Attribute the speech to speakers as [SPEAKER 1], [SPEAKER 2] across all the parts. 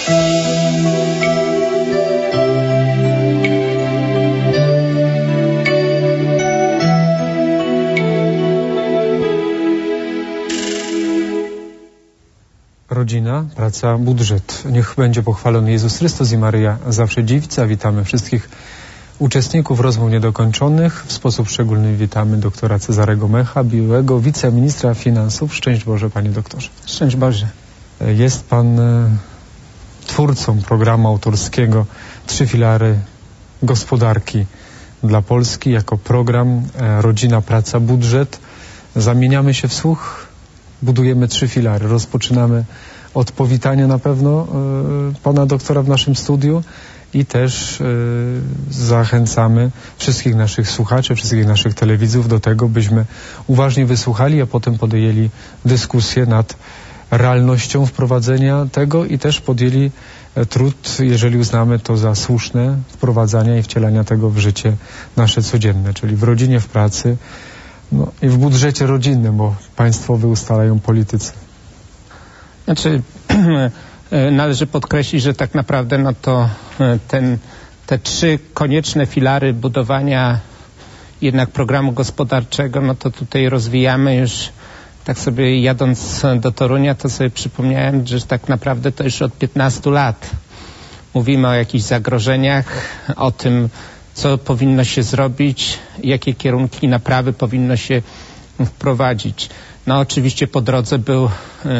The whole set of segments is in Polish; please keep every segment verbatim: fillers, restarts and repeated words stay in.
[SPEAKER 1] Rodzina, praca, budżet. Niech będzie pochwalony Jezus Chrystus i Maryja zawsze Dziewica. Witamy wszystkich uczestników rozmów niedokończonych. W sposób szczególny witamy doktora Cezarego Mecha, byłego wiceministra finansów. Szczęść Boże, panie doktorze.
[SPEAKER 2] Szczęść Boże.
[SPEAKER 1] Jest pan e, twórcą programu autorskiego Trzy filary gospodarki dla Polski jako program e, Rodzina, praca, budżet. Zamieniamy się w słuch. Budujemy trzy filary. Rozpoczynamy od powitania na pewno y, pana doktora w naszym studiu i też y, zachęcamy wszystkich naszych słuchaczy, wszystkich naszych telewidzów do tego, byśmy uważnie wysłuchali, a potem podjęli dyskusję nad realnością wprowadzenia tego i też podjęli trud, jeżeli uznamy to za słuszne, wprowadzania i wcielania tego w życie nasze codzienne, czyli w rodzinie, w pracy, no i w budżecie rodzinnym, bo państwowy ustalają politycy.
[SPEAKER 2] Znaczy, należy podkreślić, że tak naprawdę no to ten, te trzy konieczne filary budowania jednak programu gospodarczego, no to tutaj rozwijamy już, tak sobie jadąc do Torunia, to sobie przypomniałem, że tak naprawdę to już od piętnastu lat mówimy o jakichś zagrożeniach, o tym, co powinno się zrobić, jakie kierunki naprawy powinno się wprowadzić. No oczywiście po drodze był,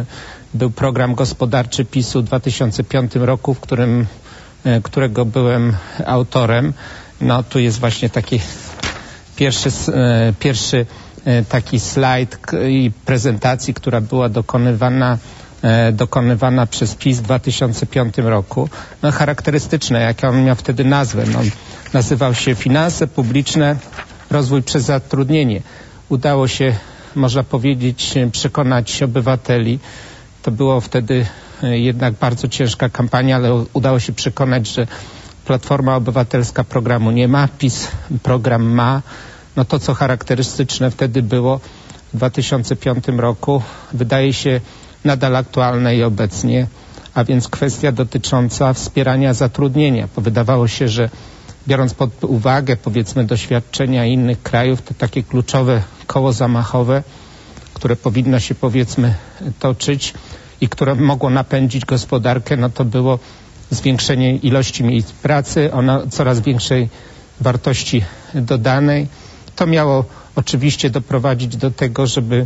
[SPEAKER 2] był program gospodarczy PiSu w dwa tysiące piątym roku, w którym, którego byłem autorem. No tu jest właśnie taki pierwszy, pierwszy taki slajd i prezentacji, która była dokonywana dokonywana przez PiS w dwa tysiące piątym roku. No charakterystyczne, jak on miał wtedy nazwę. No, nazywał się Finanse Publiczne, Rozwój przez Zatrudnienie. Udało się, można powiedzieć, przekonać obywateli. To było wtedy jednak bardzo ciężka kampania, ale udało się przekonać, że Platforma Obywatelska programu nie ma, PiS program ma. No to, co charakterystyczne wtedy było w dwa tysiące piątym roku, wydaje się nadal aktualne i obecnie, a więc kwestia dotycząca wspierania zatrudnienia. Bo wydawało się, że biorąc pod uwagę, powiedzmy, doświadczenia innych krajów, to takie kluczowe koło zamachowe, które powinno się, powiedzmy, toczyć i które mogło napędzić gospodarkę, no to było zwiększenie ilości miejsc pracy, o coraz większej wartości dodanej. To miało oczywiście doprowadzić do tego, żeby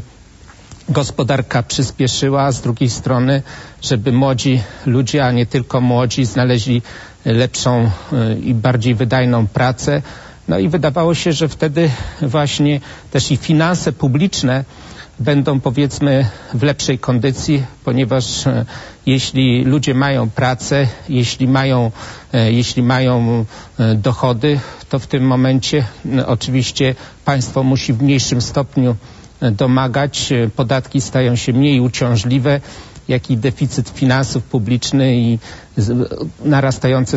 [SPEAKER 2] gospodarka przyspieszyła, a z drugiej strony, żeby młodzi ludzie, a nie tylko młodzi, znaleźli lepszą i bardziej wydajną pracę. No i wydawało się, że wtedy właśnie też i finanse publiczne będą, powiedzmy, w lepszej kondycji, ponieważ jeśli ludzie mają pracę, jeśli mają, jeśli mają dochody, to w tym momencie oczywiście państwo musi w mniejszym stopniu domagać, podatki stają się mniej uciążliwe, jak i deficyt finansów publicznych i narastające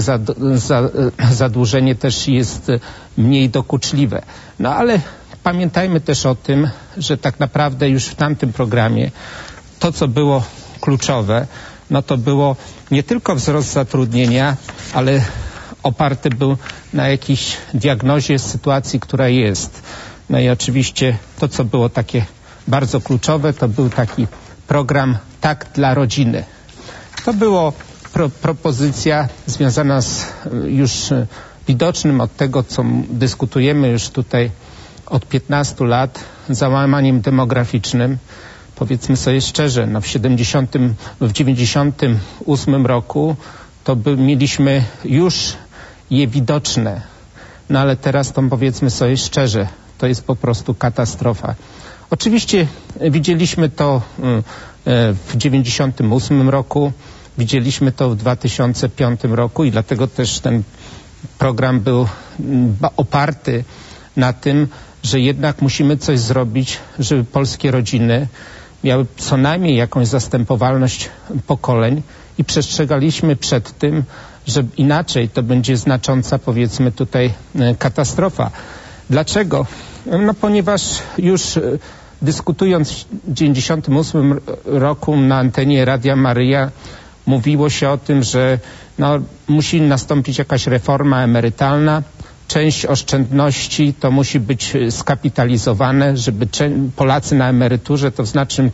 [SPEAKER 2] zadłużenie też jest mniej dokuczliwe. No ale pamiętajmy też o tym, że tak naprawdę już w tamtym programie to, co było kluczowe, no to było nie tylko wzrost zatrudnienia, ale oparty był na jakiejś diagnozie sytuacji, która jest. No i oczywiście to, co było takie bardzo kluczowe, to był taki program Tak dla rodziny. To było pro, propozycja związana z już widocznym od tego, co dyskutujemy już tutaj od piętnastu lat, załamaniem demograficznym. Powiedzmy sobie szczerze, no w siedemdziesiątym, w dziewięćdziesiątym ósmym roku to by, mieliśmy już je widoczne. No ale teraz to powiedzmy sobie szczerze, to jest po prostu katastrofa. Oczywiście widzieliśmy to w dziewięćdziesiątym ósmym roku, widzieliśmy to w dwa tysiące piątym roku i dlatego też ten program był oparty na tym, że jednak musimy coś zrobić, żeby polskie rodziny miały co najmniej jakąś zastępowalność pokoleń i przestrzegaliśmy przed tym, że inaczej to będzie znacząca, powiedzmy tutaj, katastrofa. Dlaczego? No ponieważ już dyskutując w dziewięćdziesiątym ósmym roku na antenie Radia Maryja mówiło się o tym, że no, musi nastąpić jakaś reforma emerytalna, część oszczędności to musi być skapitalizowane, żeby Polacy na emeryturze, to w znacznym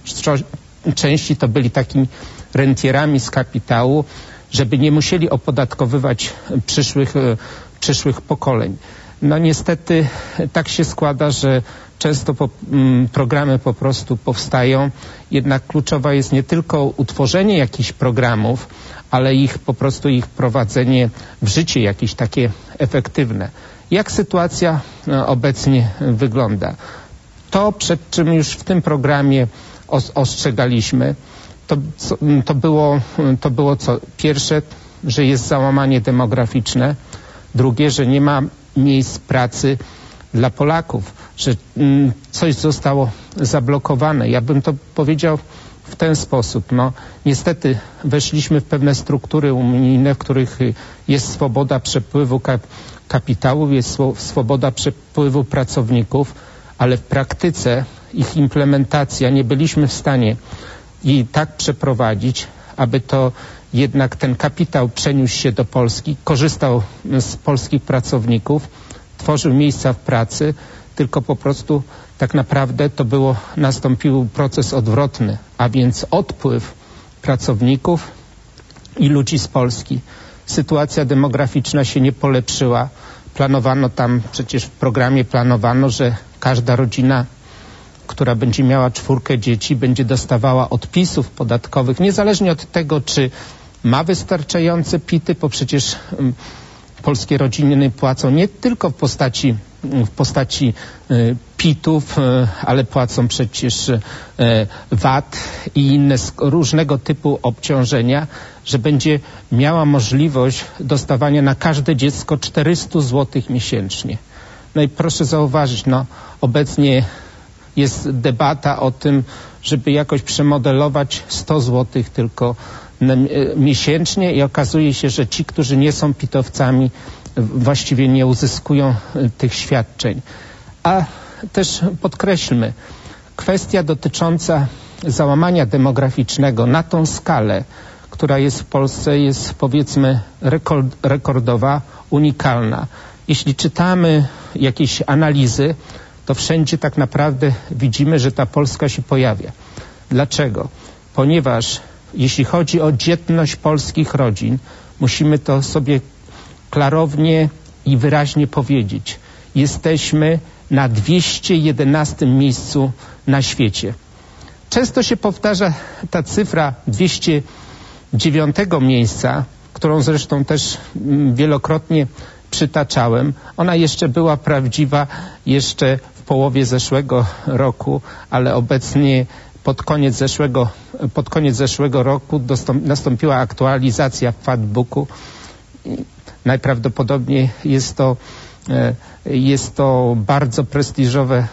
[SPEAKER 2] części to byli takimi rentierami z kapitału, żeby nie musieli opodatkowywać przyszłych, przyszłych pokoleń. No niestety tak się składa, że często po, m, programy po prostu powstają, jednak kluczowe jest nie tylko utworzenie jakichś programów, ale ich po prostu ich prowadzenie w życie jakieś takie efektywne. Jak sytuacja no, obecnie wygląda? To, przed czym już w tym programie os ostrzegaliśmy, to, to, było, to było co? Pierwsze, że jest załamanie demograficzne, drugie, że nie ma miejsc pracy dla Polaków, że mm, coś zostało zablokowane. Ja bym to powiedział w ten sposób. No, niestety weszliśmy w pewne struktury unijne, w których jest swoboda przepływu kap kapitału, jest swoboda przepływu pracowników, ale w praktyce ich implementacja nie byliśmy w stanie i tak przeprowadzić, aby to jednak ten kapitał przeniósł się do Polski, korzystał z polskich pracowników, tworzył miejsca w pracy, tylko po prostu tak naprawdę to było, nastąpił proces odwrotny, a więc odpływ pracowników i ludzi z Polski. Sytuacja demograficzna się nie polepszyła. Planowano tam, przecież w programie planowano, że każda rodzina, która będzie miała czwórkę dzieci, będzie dostawała odpisów podatkowych, niezależnie od tego, czy ma wystarczające pity, bo przecież um, polskie rodziny płacą nie tylko w postaci, w postaci y, pitów, y, ale płacą przecież y, V A T i inne różnego typu obciążenia, że będzie miała możliwość dostawania na każde dziecko czterysta złotych miesięcznie. No i proszę zauważyć, no obecnie jest debata o tym, żeby jakoś przemodelować sto złotych tylko miesięcznie i okazuje się, że ci, którzy nie są pitowcami, właściwie nie uzyskują tych świadczeń. A też podkreślmy, kwestia dotycząca załamania demograficznego na tą skalę, która jest w Polsce, jest powiedzmy rekord, rekordowa, unikalna. Jeśli czytamy jakieś analizy, to wszędzie tak naprawdę widzimy, że ta Polska się pojawia. Dlaczego? Ponieważ jeśli chodzi o dzietność polskich rodzin, musimy to sobie klarownie i wyraźnie powiedzieć. Jesteśmy na dwieście jedenastym miejscu na świecie. Często się powtarza ta cyfra dwieście dziewiątego miejsca, którą zresztą też wielokrotnie przytaczałem. Ona jeszcze była prawdziwa jeszcze w połowie zeszłego roku, ale obecnie pod koniec zeszłego, pod koniec zeszłego roku dostąp, nastąpiła aktualizacja w Factbooku. Najprawdopodobniej jest to, jest to bardzo prestiżowe,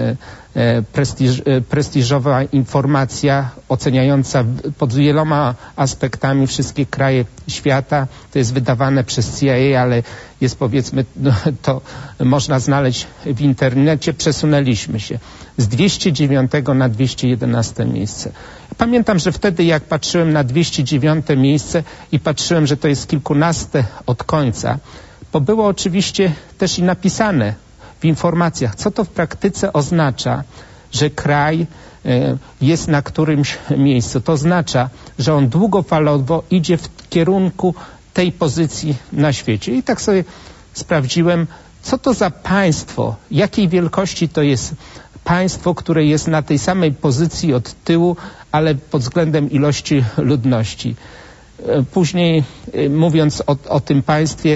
[SPEAKER 2] prestiż, prestiżowa informacja oceniająca pod wieloma aspektami wszystkie kraje świata. To jest wydawane przez C I A, ale jest powiedzmy, no, to można znaleźć w internecie. Przesunęliśmy się z dwieście dziewiątego na dwieście jedenaste miejsce. Pamiętam, że wtedy jak patrzyłem na dwieście dziewiąte miejsce i patrzyłem, że to jest kilkunaste od końca, bo było oczywiście też i napisane w informacjach, co to w praktyce oznacza, że kraj jest na którymś miejscu. To oznacza, że on długofalowo idzie w kierunku tej pozycji na świecie. I tak sobie sprawdziłem, co to za państwo, jakiej wielkości to jest państwo, które jest na tej samej pozycji od tyłu, ale pod względem ilości ludności. Później mówiąc o, o tym państwie,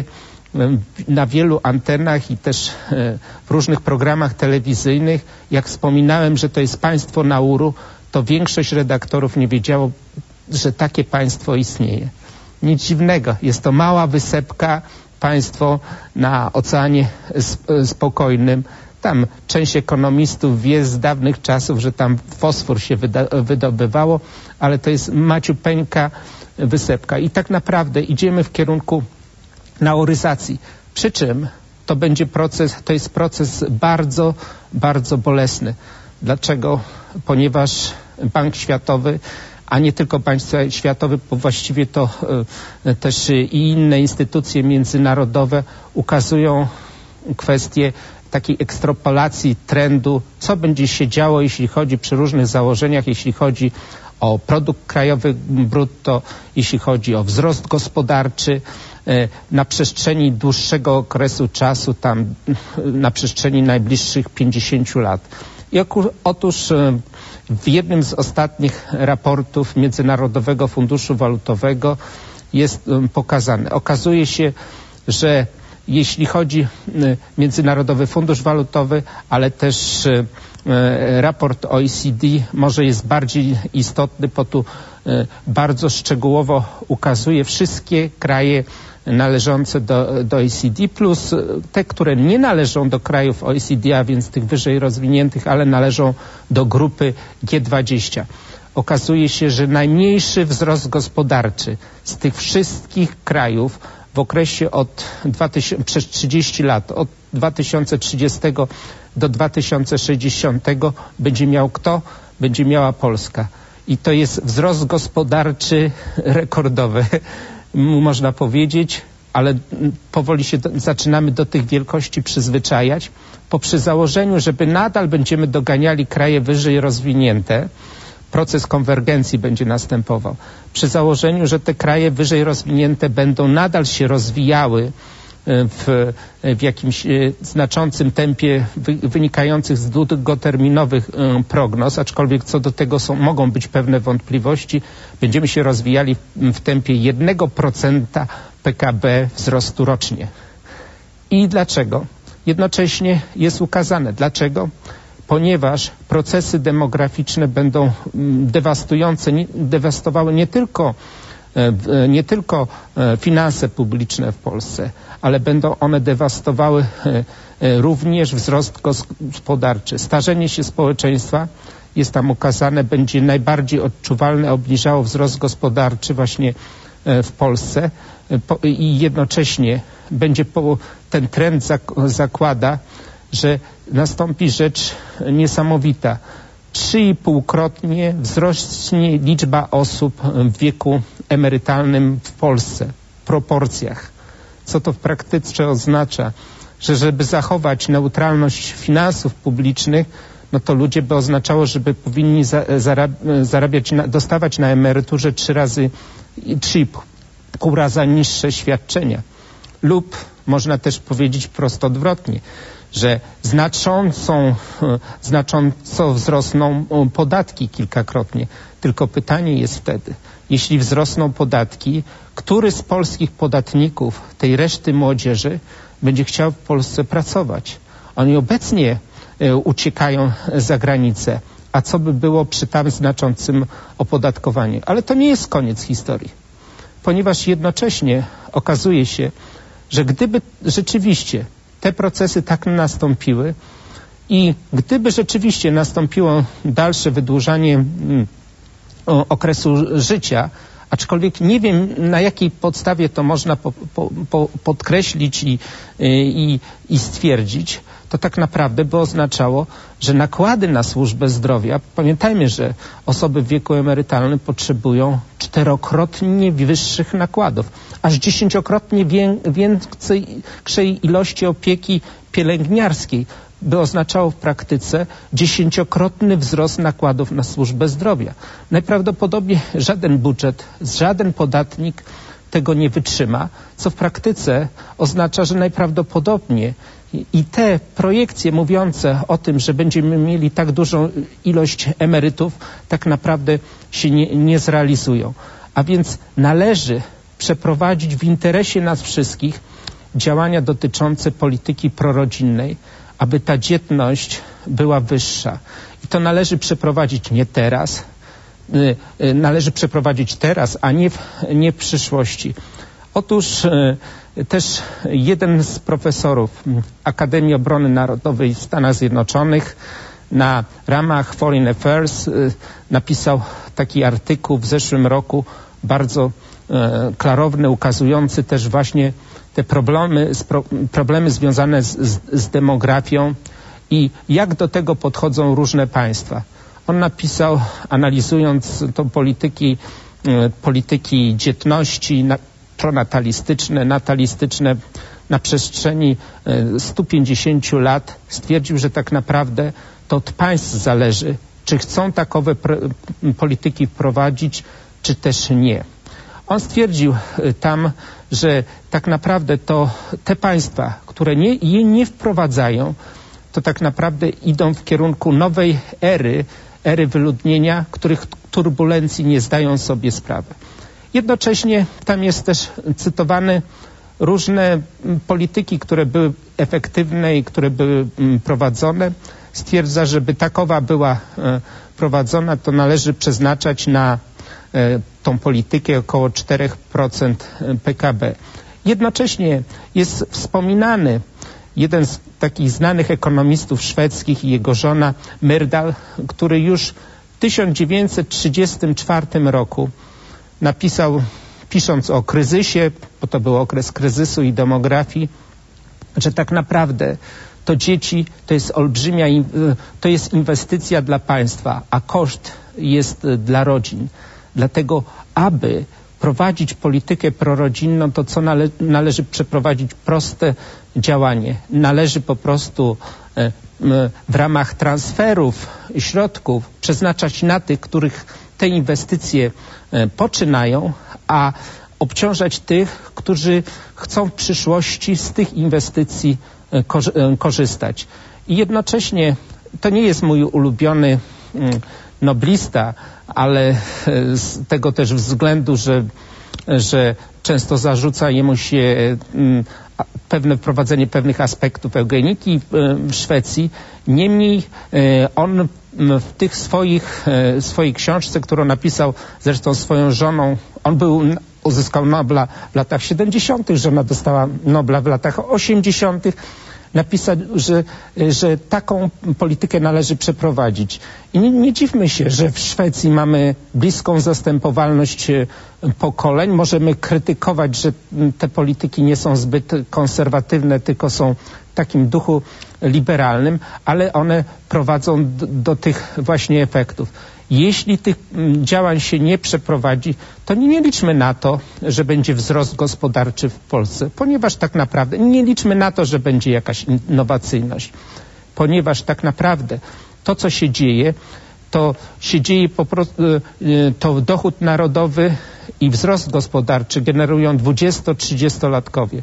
[SPEAKER 2] na wielu antenach i też w różnych programach telewizyjnych, jak wspominałem, że to jest państwo Nauru, to większość redaktorów nie wiedziało, że takie państwo istnieje. Nic dziwnego, jest to mała wysepka, państwo na Oceanie Spokojnym. Tam część ekonomistów wie z dawnych czasów, że tam fosfor się wydobywało, ale to jest maciupeńka wysepka. I tak naprawdę idziemy w kierunku nauryzacji. Przy czym to będzie proces, to jest proces bardzo, bardzo bolesny. Dlaczego? Ponieważ Bank Światowy a nie tylko Bank Światowy, bo właściwie to też i inne instytucje międzynarodowe ukazują kwestię takiej ekstrapolacji trendu, co będzie się działo, jeśli chodzi przy różnych założeniach, jeśli chodzi o produkt krajowy brutto, jeśli chodzi o wzrost gospodarczy na przestrzeni dłuższego okresu czasu, tam na przestrzeni najbliższych pięćdziesięciu lat. I otóż w jednym z ostatnich raportów Międzynarodowego Funduszu Walutowego jest pokazane. Okazuje się, że jeśli chodzi Międzynarodowy Fundusz Walutowy, ale też raport O E C D może jest bardziej istotny, bo tu bardzo szczegółowo ukazuje wszystkie kraje należące do, do O E C D plus te, które nie należą do krajów O E C D, a więc tych wyżej rozwiniętych, ale należą do grupy G dwadzieścia. Okazuje się, że najmniejszy wzrost gospodarczy z tych wszystkich krajów w okresie od dwa tysiące, przez trzydzieści lat, od dwa tysiące trzydziestego do dwa tysiące sześćdziesiątego będzie miał kto? Będzie miała Polska. I to jest wzrost gospodarczy rekordowy, można powiedzieć, ale powoli się do, zaczynamy do tych wielkości przyzwyczajać, po przy założeniu, żeby nadal będziemy doganiali kraje wyżej rozwinięte, proces konwergencji będzie następował. Przy założeniu, że te kraje wyżej rozwinięte będą nadal się rozwijały w, w jakimś znaczącym tempie wynikających z długoterminowych prognoz, aczkolwiek co do tego są, mogą być pewne wątpliwości, będziemy się rozwijali w tempie jednego procenta P K B wzrostu rocznie. I dlaczego? Jednocześnie jest ukazane. Dlaczego? Ponieważ procesy demograficzne będą dewastujące, dewastowały nie tylko, nie tylko finanse publiczne w Polsce, ale będą one dewastowały również wzrost gospodarczy. Starzenie się społeczeństwa, jest tam ukazane, będzie najbardziej odczuwalne, obniżało wzrost gospodarczy właśnie w Polsce i jednocześnie będzie ten trend zakłada, że nastąpi rzecz niesamowita. Trzy i półkrotnie wzrośnie liczba osób w wieku emerytalnym w Polsce, w proporcjach. Co to w praktyce oznacza? Że żeby zachować neutralność finansów publicznych, no to ludzie by oznaczało, żeby powinni zarabiać, dostawać na emeryturze trzy razy, trzy i pół raza niższe świadczenia. Lub można też powiedzieć prosto odwrotnie, że znaczącą, znacząco wzrosną podatki kilkakrotnie. Tylko pytanie jest wtedy, jeśli wzrosną podatki, który z polskich podatników, tej reszty młodzieży, będzie chciał w Polsce pracować? Oni obecnie uciekają za granicę. A co by było przy tam znaczącym opodatkowaniu? Ale to nie jest koniec historii, ponieważ jednocześnie okazuje się, że gdyby rzeczywiście te procesy tak nastąpiły i gdyby rzeczywiście nastąpiło dalsze wydłużanie mm, okresu życia, aczkolwiek nie wiem, na jakiej podstawie to można po, po, po podkreślić i, i, i stwierdzić, to tak naprawdę by oznaczało, że nakłady na służbę zdrowia, pamiętajmy, że osoby w wieku emerytalnym potrzebują czterokrotnie wyższych nakładów, aż dziesięciokrotnie większej ilości opieki pielęgniarskiej, by oznaczało w praktyce dziesięciokrotny wzrost nakładów na służbę zdrowia. Najprawdopodobniej żaden budżet, żaden podatnik tego nie wytrzyma, co w praktyce oznacza, że najprawdopodobniej i te projekcje mówiące o tym, że będziemy mieli tak dużą ilość emerytów, tak naprawdę się nie, nie zrealizują. A więc należy przeprowadzić w interesie nas wszystkich działania dotyczące polityki prorodzinnej, aby ta dzietność była wyższa. I to należy przeprowadzić nie teraz, należy przeprowadzić teraz, a nie w, nie w przyszłości. Otóż też jeden z profesorów Akademii Obrony Narodowej w Stanach Zjednoczonych na ramach Foreign Affairs napisał taki artykuł w zeszłym roku, bardzo klarowny, ukazujący też właśnie te problemy, problemy związane z, z, z demografią i jak do tego podchodzą różne państwa. On napisał, analizując tą polityki, polityki dzietności na, pronatalistyczne, natalistyczne na przestrzeni stu pięćdziesięciu lat, stwierdził, że tak naprawdę to od państw zależy, czy chcą takowe polityki prowadzić, czy też nie. On stwierdził tam, że tak naprawdę to te państwa, które nie, je nie wprowadzają, to tak naprawdę idą w kierunku nowej ery, ery wyludnienia, których turbulencji nie zdają sobie sprawy. Jednocześnie tam jest też cytowane różne polityki, które były efektywne i które były prowadzone. Stwierdza, żeby takowa była prowadzona, to należy przeznaczać na tą politykę około cztery procent P K B. Jednocześnie jest wspominany jeden z takich znanych ekonomistów szwedzkich i jego żona Myrdal, który już w tysiąc dziewięćset trzydziestym czwartym roku napisał, pisząc o kryzysie, bo to był okres kryzysu i demografii, że tak naprawdę to dzieci to jest olbrzymia, to jest inwestycja dla państwa, a koszt jest dla rodzin. Dlatego, aby prowadzić politykę prorodzinną, to co nale należy przeprowadzić proste działanie. Należy po prostu e, w ramach transferów środków przeznaczać na tych, których te inwestycje e, poczynają, a obciążać tych, którzy chcą w przyszłości z tych inwestycji e, korzy e, korzystać. I jednocześnie to nie jest mój ulubiony mm, noblista, ale z tego też względu, że, że często zarzuca jemu się pewne wprowadzenie pewnych aspektów eugeniki w Szwecji. Niemniej on w tych swoich, swojej książce, którą napisał zresztą swoją żoną, on był, uzyskał Nobla w latach siedemdziesiątych, żona dostała Nobla w latach osiemdziesiątych. Napisać, że, że taką politykę należy przeprowadzić. I nie, nie dziwmy się, że w Szwecji mamy bliską zastępowalność pokoleń. Możemy krytykować, że te polityki nie są zbyt konserwatywne, tylko są w takim duchu liberalnym, ale one prowadzą do, do tych właśnie efektów. Jeśli tych działań się nie przeprowadzi, to nie liczmy na to, że będzie wzrost gospodarczy w Polsce, ponieważ tak naprawdę nie liczmy na to, że będzie jakaś innowacyjność, ponieważ tak naprawdę to, co się dzieje, to się dzieje po prostu, to dochód narodowy i wzrost gospodarczy generują dwudziesto-trzydziestolatkowie.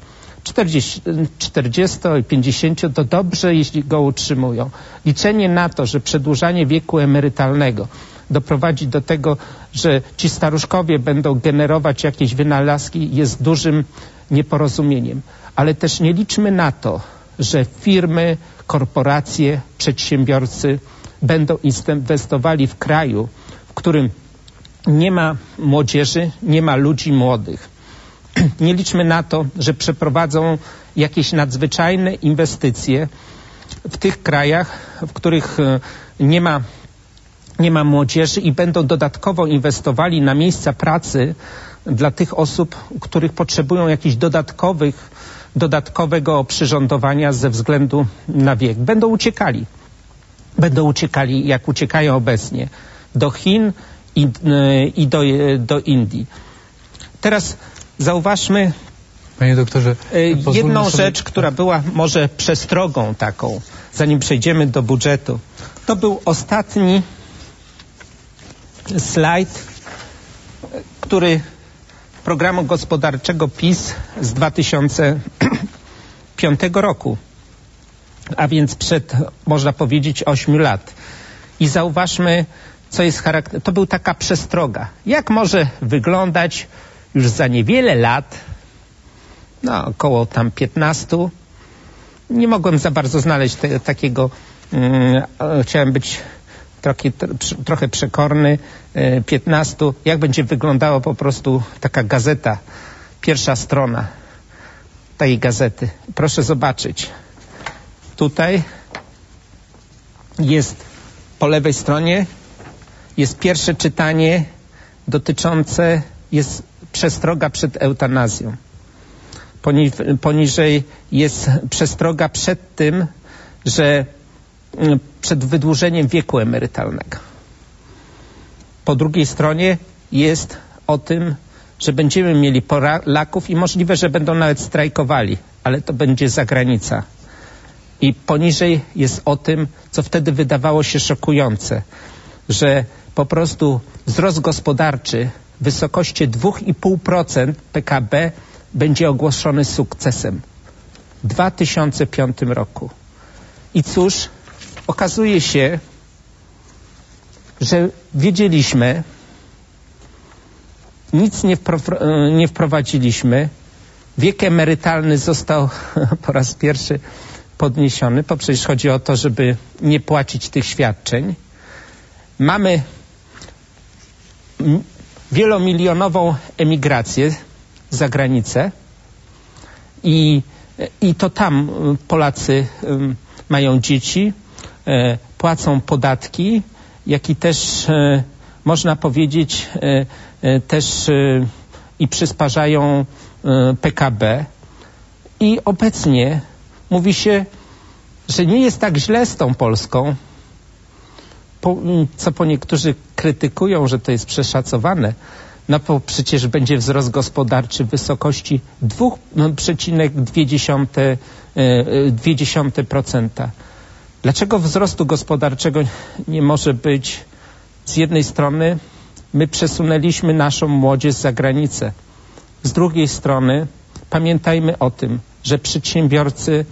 [SPEAKER 2] czterdziesto i pięćdziesiąt to dobrze, jeśli go utrzymują. Liczenie na to, że przedłużanie wieku emerytalnego doprowadzi do tego, że ci staruszkowie będą generować jakieś wynalazki, jest dużym nieporozumieniem. Ale też nie liczmy na to, że firmy, korporacje, przedsiębiorcy będą inwestowali w kraju, w którym nie ma młodzieży, nie ma ludzi młodych. Nie liczmy na to, że przeprowadzą jakieś nadzwyczajne inwestycje w tych krajach, w których nie ma, nie ma młodzieży i będą dodatkowo inwestowali na miejsca pracy dla tych osób, których potrzebują jakichś dodatkowych, dodatkowego oprzyrządowania ze względu na wiek. Będą uciekali. Będą uciekali, jak uciekają obecnie, do Chin i, i do, do Indii. Teraz zauważmy,
[SPEAKER 1] panie doktorze,
[SPEAKER 2] jedną
[SPEAKER 1] sobie...
[SPEAKER 2] rzecz, która była może przestrogą taką, zanim przejdziemy do budżetu. To był ostatni slajd, który programu gospodarczego PiS z dwa tysiące piątego roku, a więc przed, można powiedzieć, ośmiu lat. I zauważmy, co jest charakter... To był taka przestroga. Jak może wyglądać już za niewiele lat, no około tam piętnastu, nie mogłem za bardzo znaleźć te, takiego, mm, chciałem być trochę, trochę przekorny, y, piętnastu, jak będzie wyglądała po prostu taka gazeta, pierwsza strona tej gazety. Proszę zobaczyć, tutaj jest po lewej stronie, jest pierwsze czytanie dotyczące, jest przestroga przed eutanazją. Poniżej jest przestroga przed tym, że przed wydłużeniem wieku emerytalnego. Po drugiej stronie jest o tym, że będziemy mieli Polaków i możliwe, że będą nawet strajkowali, ale to będzie zagranica. I poniżej jest o tym, co wtedy wydawało się szokujące, że po prostu wzrost gospodarczy w wysokości dwa i pół procent P K B będzie ogłoszony sukcesem w dwa tysiące piątym roku. I cóż, okazuje się, że wiedzieliśmy, nic nie, wpro- nie wprowadziliśmy. Wiek emerytalny został po raz pierwszy podniesiony, bo przecież chodzi o to, żeby nie płacić tych świadczeń. Mamy wielomilionową emigrację za granicę i, i to tam Polacy mają dzieci, płacą podatki, jak i też można powiedzieć też i przysparzają P K B. I obecnie mówi się, że nie jest tak źle z tą Polską, po, co po niektórzy krytykują, że to jest przeszacowane. No bo przecież będzie wzrost gospodarczy w wysokości dwa przecinek dwa procent. Dlaczego wzrostu gospodarczego nie może być? Z jednej strony my przesunęliśmy naszą młodzież za granicę. Z drugiej strony pamiętajmy o tym, że przedsiębiorcy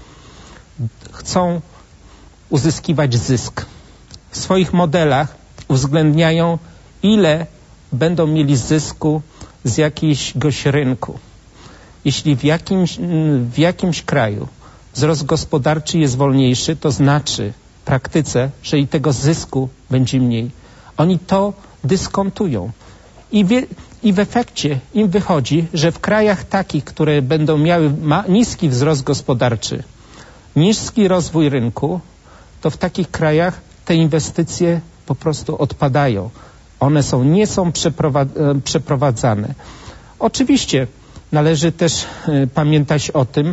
[SPEAKER 2] chcą uzyskiwać zysk. W swoich modelach uwzględniają, ile będą mieli zysku z jakiegoś rynku. Jeśli w jakimś, w jakimś kraju wzrost gospodarczy jest wolniejszy, to znaczy w praktyce, że i tego zysku będzie mniej. Oni to dyskontują. I, wie, i w efekcie im wychodzi, że w krajach takich, które będą miały ma, niski wzrost gospodarczy, niski rozwój rynku, to w takich krajach te inwestycje po prostu odpadają. One są, nie są przeprowa- przeprowadzane. Oczywiście należy też y, pamiętać o tym,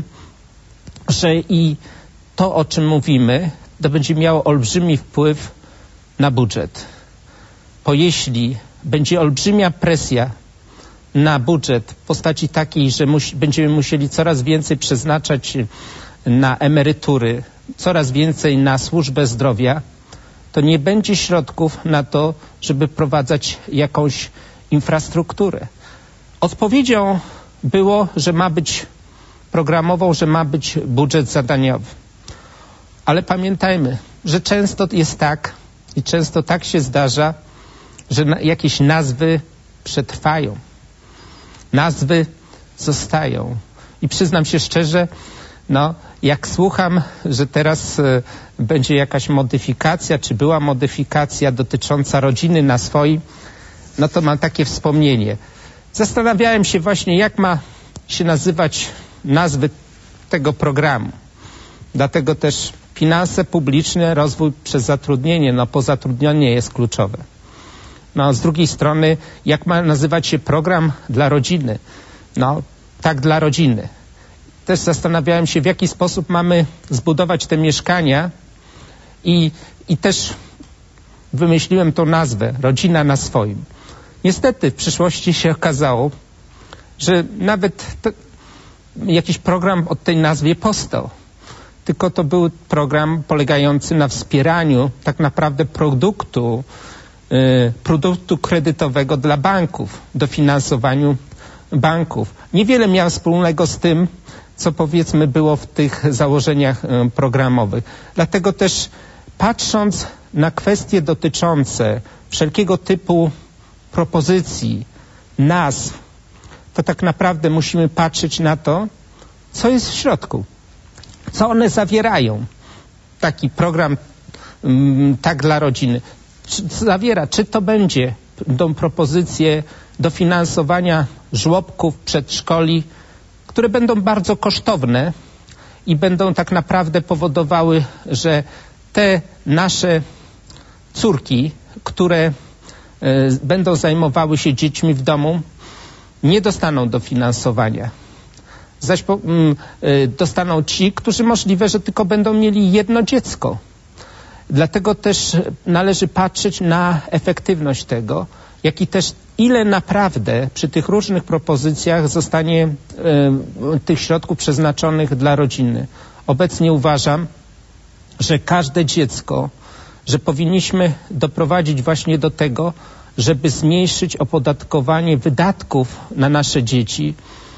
[SPEAKER 2] że i to, o czym mówimy, to będzie miało olbrzymi wpływ na budżet. Bo jeśli będzie olbrzymia presja na budżet w postaci takiej, że musi, będziemy musieli coraz więcej przeznaczać na emerytury, coraz więcej na służbę zdrowia, to nie będzie środków na to, żeby wprowadzać jakąś infrastrukturę. Odpowiedzią było, że ma być programową, że ma być budżet zadaniowy. Ale pamiętajmy, że często jest tak i często tak się zdarza, że na, jakieś nazwy przetrwają. Nazwy zostają. I przyznam się szczerze, no, jak słucham, że teraz y, będzie jakaś modyfikacja, czy była modyfikacja dotycząca rodziny na swoim, no to mam takie wspomnienie. Zastanawiałem się właśnie, jak ma się nazywać nazwy tego programu. Dlatego też finanse publiczne, rozwój przez zatrudnienie, no bo zatrudnienie jest kluczowe. No z drugiej strony, jak ma nazywać się program dla rodziny? No tak dla rodziny. Też zastanawiałem się, w jaki sposób mamy zbudować te mieszkania i, i też wymyśliłem tą nazwę, rodzina na swoim. Niestety w przyszłości się okazało, że nawet to, jakiś program od tej nazwie powstał. Tylko to był program polegający na wspieraniu tak naprawdę produktu, y, produktu kredytowego dla banków, dofinansowaniu banków. Niewiele miał wspólnego z tym, co powiedzmy było w tych założeniach y, programowych. Dlatego też patrząc na kwestie dotyczące wszelkiego typu propozycji, nazw, to tak naprawdę musimy patrzeć na to, co jest w środku. Co one zawierają? Taki program um, tak dla rodziny. Czy, zawiera, czy to będzie tą propozycję dofinansowania żłobków, przedszkoli, które będą bardzo kosztowne i będą tak naprawdę powodowały, że te nasze córki, które e, będą zajmowały się dziećmi w domu, nie dostaną dofinansowania. Zaś po, mm, y, dostaną ci, którzy możliwe, że tylko będą mieli jedno dziecko. Dlatego też należy patrzeć na efektywność tego jak i też ile naprawdę przy tych różnych propozycjach zostanie e, tych środków przeznaczonych dla rodziny. Obecnie uważam, że każde dziecko, że powinniśmy doprowadzić właśnie do tego, żeby zmniejszyć opodatkowanie wydatków na nasze dzieci.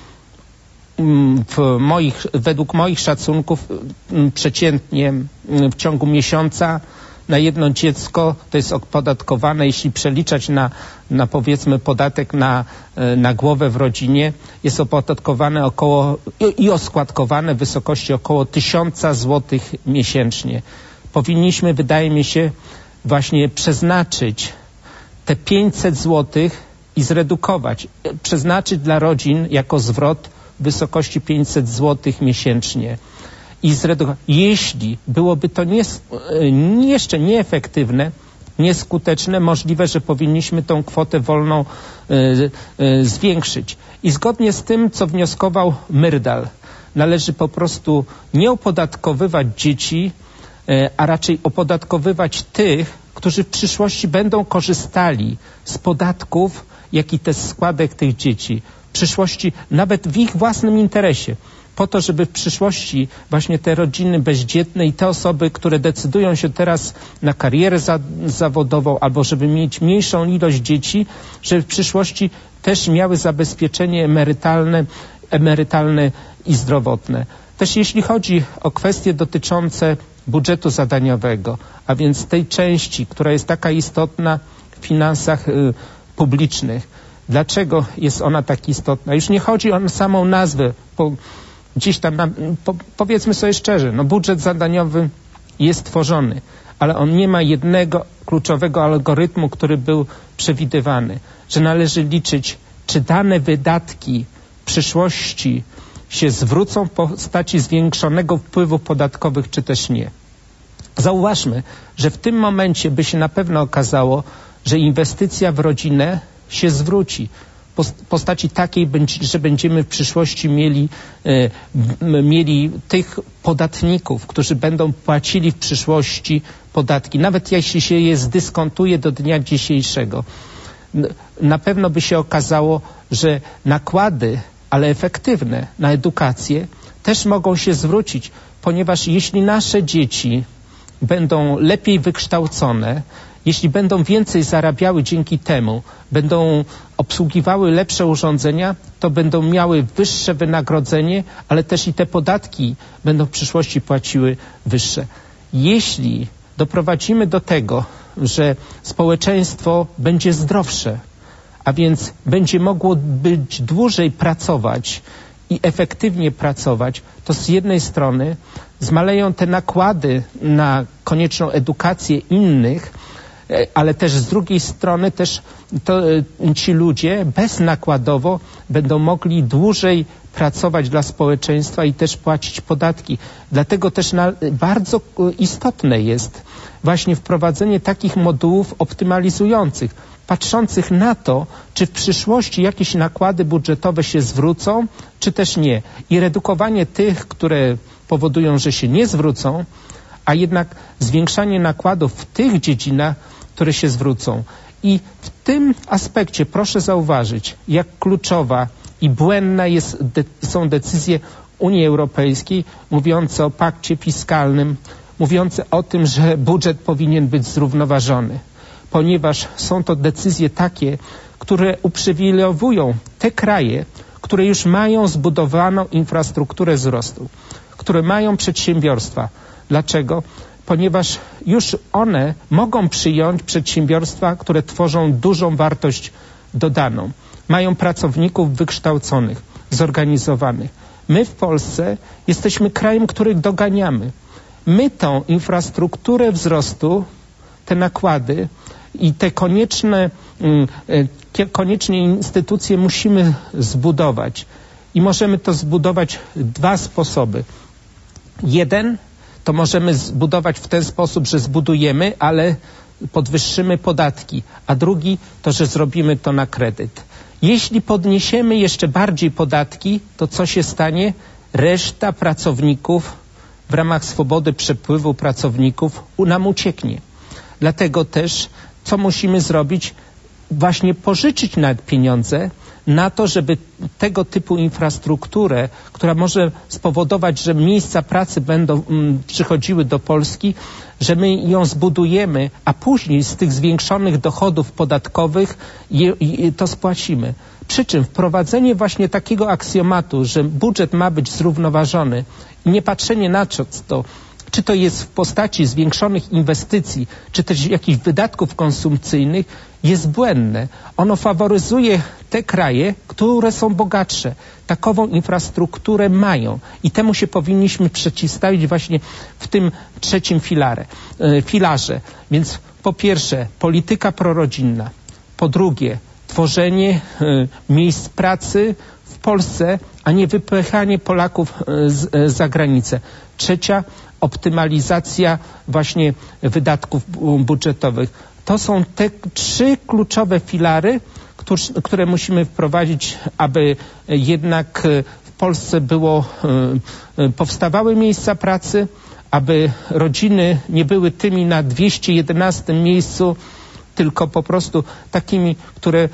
[SPEAKER 2] W moich, według moich szacunków przeciętnie w ciągu miesiąca na jedno dziecko to jest opodatkowane, jeśli przeliczać na, na powiedzmy podatek na, na głowę w rodzinie, jest opodatkowane około i, i oskładkowane w wysokości około tysiąca złotych miesięcznie. Powinniśmy, wydaje mi się, właśnie przeznaczyć te pięćset złotych i zredukować, przeznaczyć dla rodzin jako zwrot w wysokości pięćset złotych miesięcznie. I zredukować. Jeśli byłoby to nie, jeszcze nieefektywne, nieskuteczne, możliwe, że powinniśmy tą kwotę wolną y, y, zwiększyć. I zgodnie z tym, co wnioskował Myrdal, należy po prostu nie opodatkowywać dzieci, y, a raczej opodatkowywać tych, którzy w przyszłości będą korzystali z podatków, jak i też składek tych dzieci. W przyszłości nawet w ich własnym interesie. Po to, żeby w przyszłości właśnie te rodziny bezdzietne i te osoby, które decydują się teraz na karierę za, zawodową albo żeby mieć mniejszą ilość dzieci, żeby w przyszłości też miały zabezpieczenie emerytalne, emerytalne i zdrowotne. Też jeśli chodzi o kwestie dotyczące budżetu zadaniowego, a więc tej części, która jest taka istotna w finansach y, publicznych. Dlaczego jest ona tak istotna? Już nie chodzi o samą nazwę, bo gdzieś tam, na, po, powiedzmy sobie szczerze, no budżet zadaniowy jest tworzony, ale on nie ma jednego kluczowego algorytmu, który był przewidywany, że należy liczyć, czy dane wydatki w przyszłości się zwrócą w postaci zwiększonego wpływu podatkowych, czy też nie. Zauważmy, że w tym momencie by się na pewno okazało, że inwestycja w rodzinę się zwróci w postaci takiej, że będziemy w przyszłości mieli, e, mieli tych podatników, którzy będą płacili w przyszłości podatki, nawet jeśli się je zdyskontuje do dnia dzisiejszego. Na pewno by się okazało, że nakłady, ale efektywne na edukację też mogą się zwrócić, ponieważ jeśli nasze dzieci będą lepiej wykształcone, jeśli będą więcej zarabiały dzięki temu, będą obsługiwały lepsze urządzenia, to będą miały wyższe wynagrodzenie, ale też i te podatki będą w przyszłości płaciły wyższe. Jeśli doprowadzimy do tego, że społeczeństwo będzie zdrowsze, a więc będzie mogło być dłużej pracować i efektywnie pracować, to z jednej strony zmaleją te nakłady na konieczną edukację innych, ale też z drugiej strony też to, ci ludzie beznakładowo będą mogli dłużej pracować dla społeczeństwa i też płacić podatki. Dlatego też na, bardzo istotne jest właśnie wprowadzenie takich modułów optymalizujących, patrzących na to, czy w przyszłości jakieś nakłady budżetowe się zwrócą, czy też nie. I redukowanie tych, które powodują, że się nie zwrócą, a jednak zwiększanie nakładów w tych dziedzinach, które się zwrócą. I w tym aspekcie proszę zauważyć, jak kluczowa i błędna jest, de, są decyzje Unii Europejskiej mówiące o pakcie fiskalnym, mówiące o tym, że budżet powinien być zrównoważony, ponieważ są to decyzje takie, które uprzywilejowują te kraje, które już mają zbudowaną infrastrukturę wzrostu, które mają przedsiębiorstwa. Dlaczego? Ponieważ już one mogą przyjąć przedsiębiorstwa, które tworzą dużą wartość dodaną. Mają pracowników wykształconych, zorganizowanych. My w Polsce jesteśmy krajem, który doganiamy. My tą infrastrukturę wzrostu, te nakłady i te konieczne, te konieczne instytucje musimy zbudować. I możemy to zbudować w dwa sposoby. Jeden to możemy zbudować w ten sposób, że zbudujemy, ale podwyższymy podatki, a drugi to, że zrobimy to na kredyt. Jeśli podniesiemy jeszcze bardziej podatki, to co się stanie? Reszta pracowników w ramach swobody przepływu pracowników nam ucieknie. Dlatego też, co musimy zrobić? właśnie pożyczyć nawet pieniądze na to, żeby tego typu infrastrukturę, która może spowodować, że miejsca pracy będą mm, przychodziły do Polski, że my ją zbudujemy, a później z tych zwiększonych dochodów podatkowych je, je, to spłacimy. Przy czym wprowadzenie właśnie takiego aksjomatu, że budżet ma być zrównoważony i nie patrzenie na to, czy to jest w postaci zwiększonych inwestycji, czy też jakichś wydatków konsumpcyjnych, jest błędne. Ono faworyzuje te kraje, które są bogatsze. Takową infrastrukturę mają i temu się powinniśmy przeciwstawić właśnie w tym trzecim filarze. filarze. Więc po pierwsze polityka prorodzinna, po drugie tworzenie miejsc pracy w Polsce, a nie wypychanie Polaków z, za granicę. Trzecia optymalizacja właśnie wydatków budżetowych. To są te trzy kluczowe filary, które musimy wprowadzić, aby jednak w Polsce było, powstawały miejsca pracy, aby rodziny nie były tymi na dwieście jedenastym miejscu, tylko po prostu takimi, które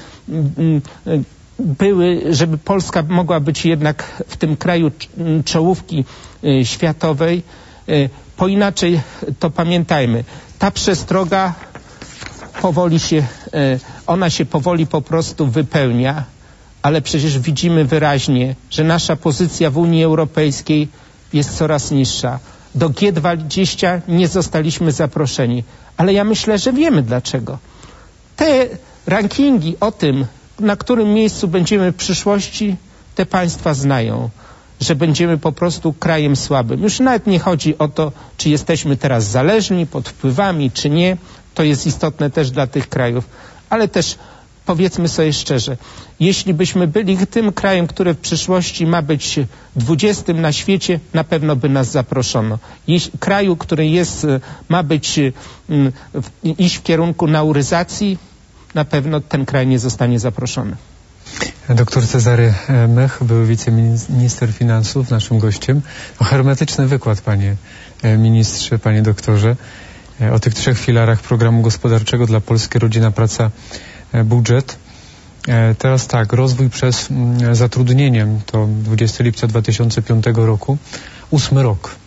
[SPEAKER 2] były, żeby Polska mogła być jednak w tym kraju czołówki światowej. Po inaczej to pamiętajmy, ta przestroga powoli się, ona się powoli po prostu wypełnia, ale przecież widzimy wyraźnie, że nasza pozycja w Unii Europejskiej jest coraz niższa. Do G dwadzieścia nie zostaliśmy zaproszeni, ale ja myślę, że wiemy dlaczego. Te rankingi o tym, na którym miejscu będziemy w przyszłości, te państwa znają, że będziemy po prostu krajem słabym. Już nawet nie chodzi o to, czy jesteśmy teraz zależni, pod wpływami, czy nie. To jest istotne też dla tych krajów. Ale też powiedzmy sobie szczerze, jeśli byśmy byli tym krajem, który w przyszłości ma być dwudziestym na świecie, na pewno by nas zaproszono. Jeśli kraju, który jest, ma być, iść w kierunku nauryzacji, na pewno ten kraj nie zostanie zaproszony.
[SPEAKER 1] Doktor Cezary Mech, były wiceminister finansów, naszym gościem. O hermetyczny wykład, panie ministrze, panie doktorze, o tych trzech filarach programu gospodarczego dla Polski: rodzina, praca, budżet. Teraz tak, rozwój przez zatrudnienie, to dwudziestego lipca dwa tysiące piątego roku, ósmy rok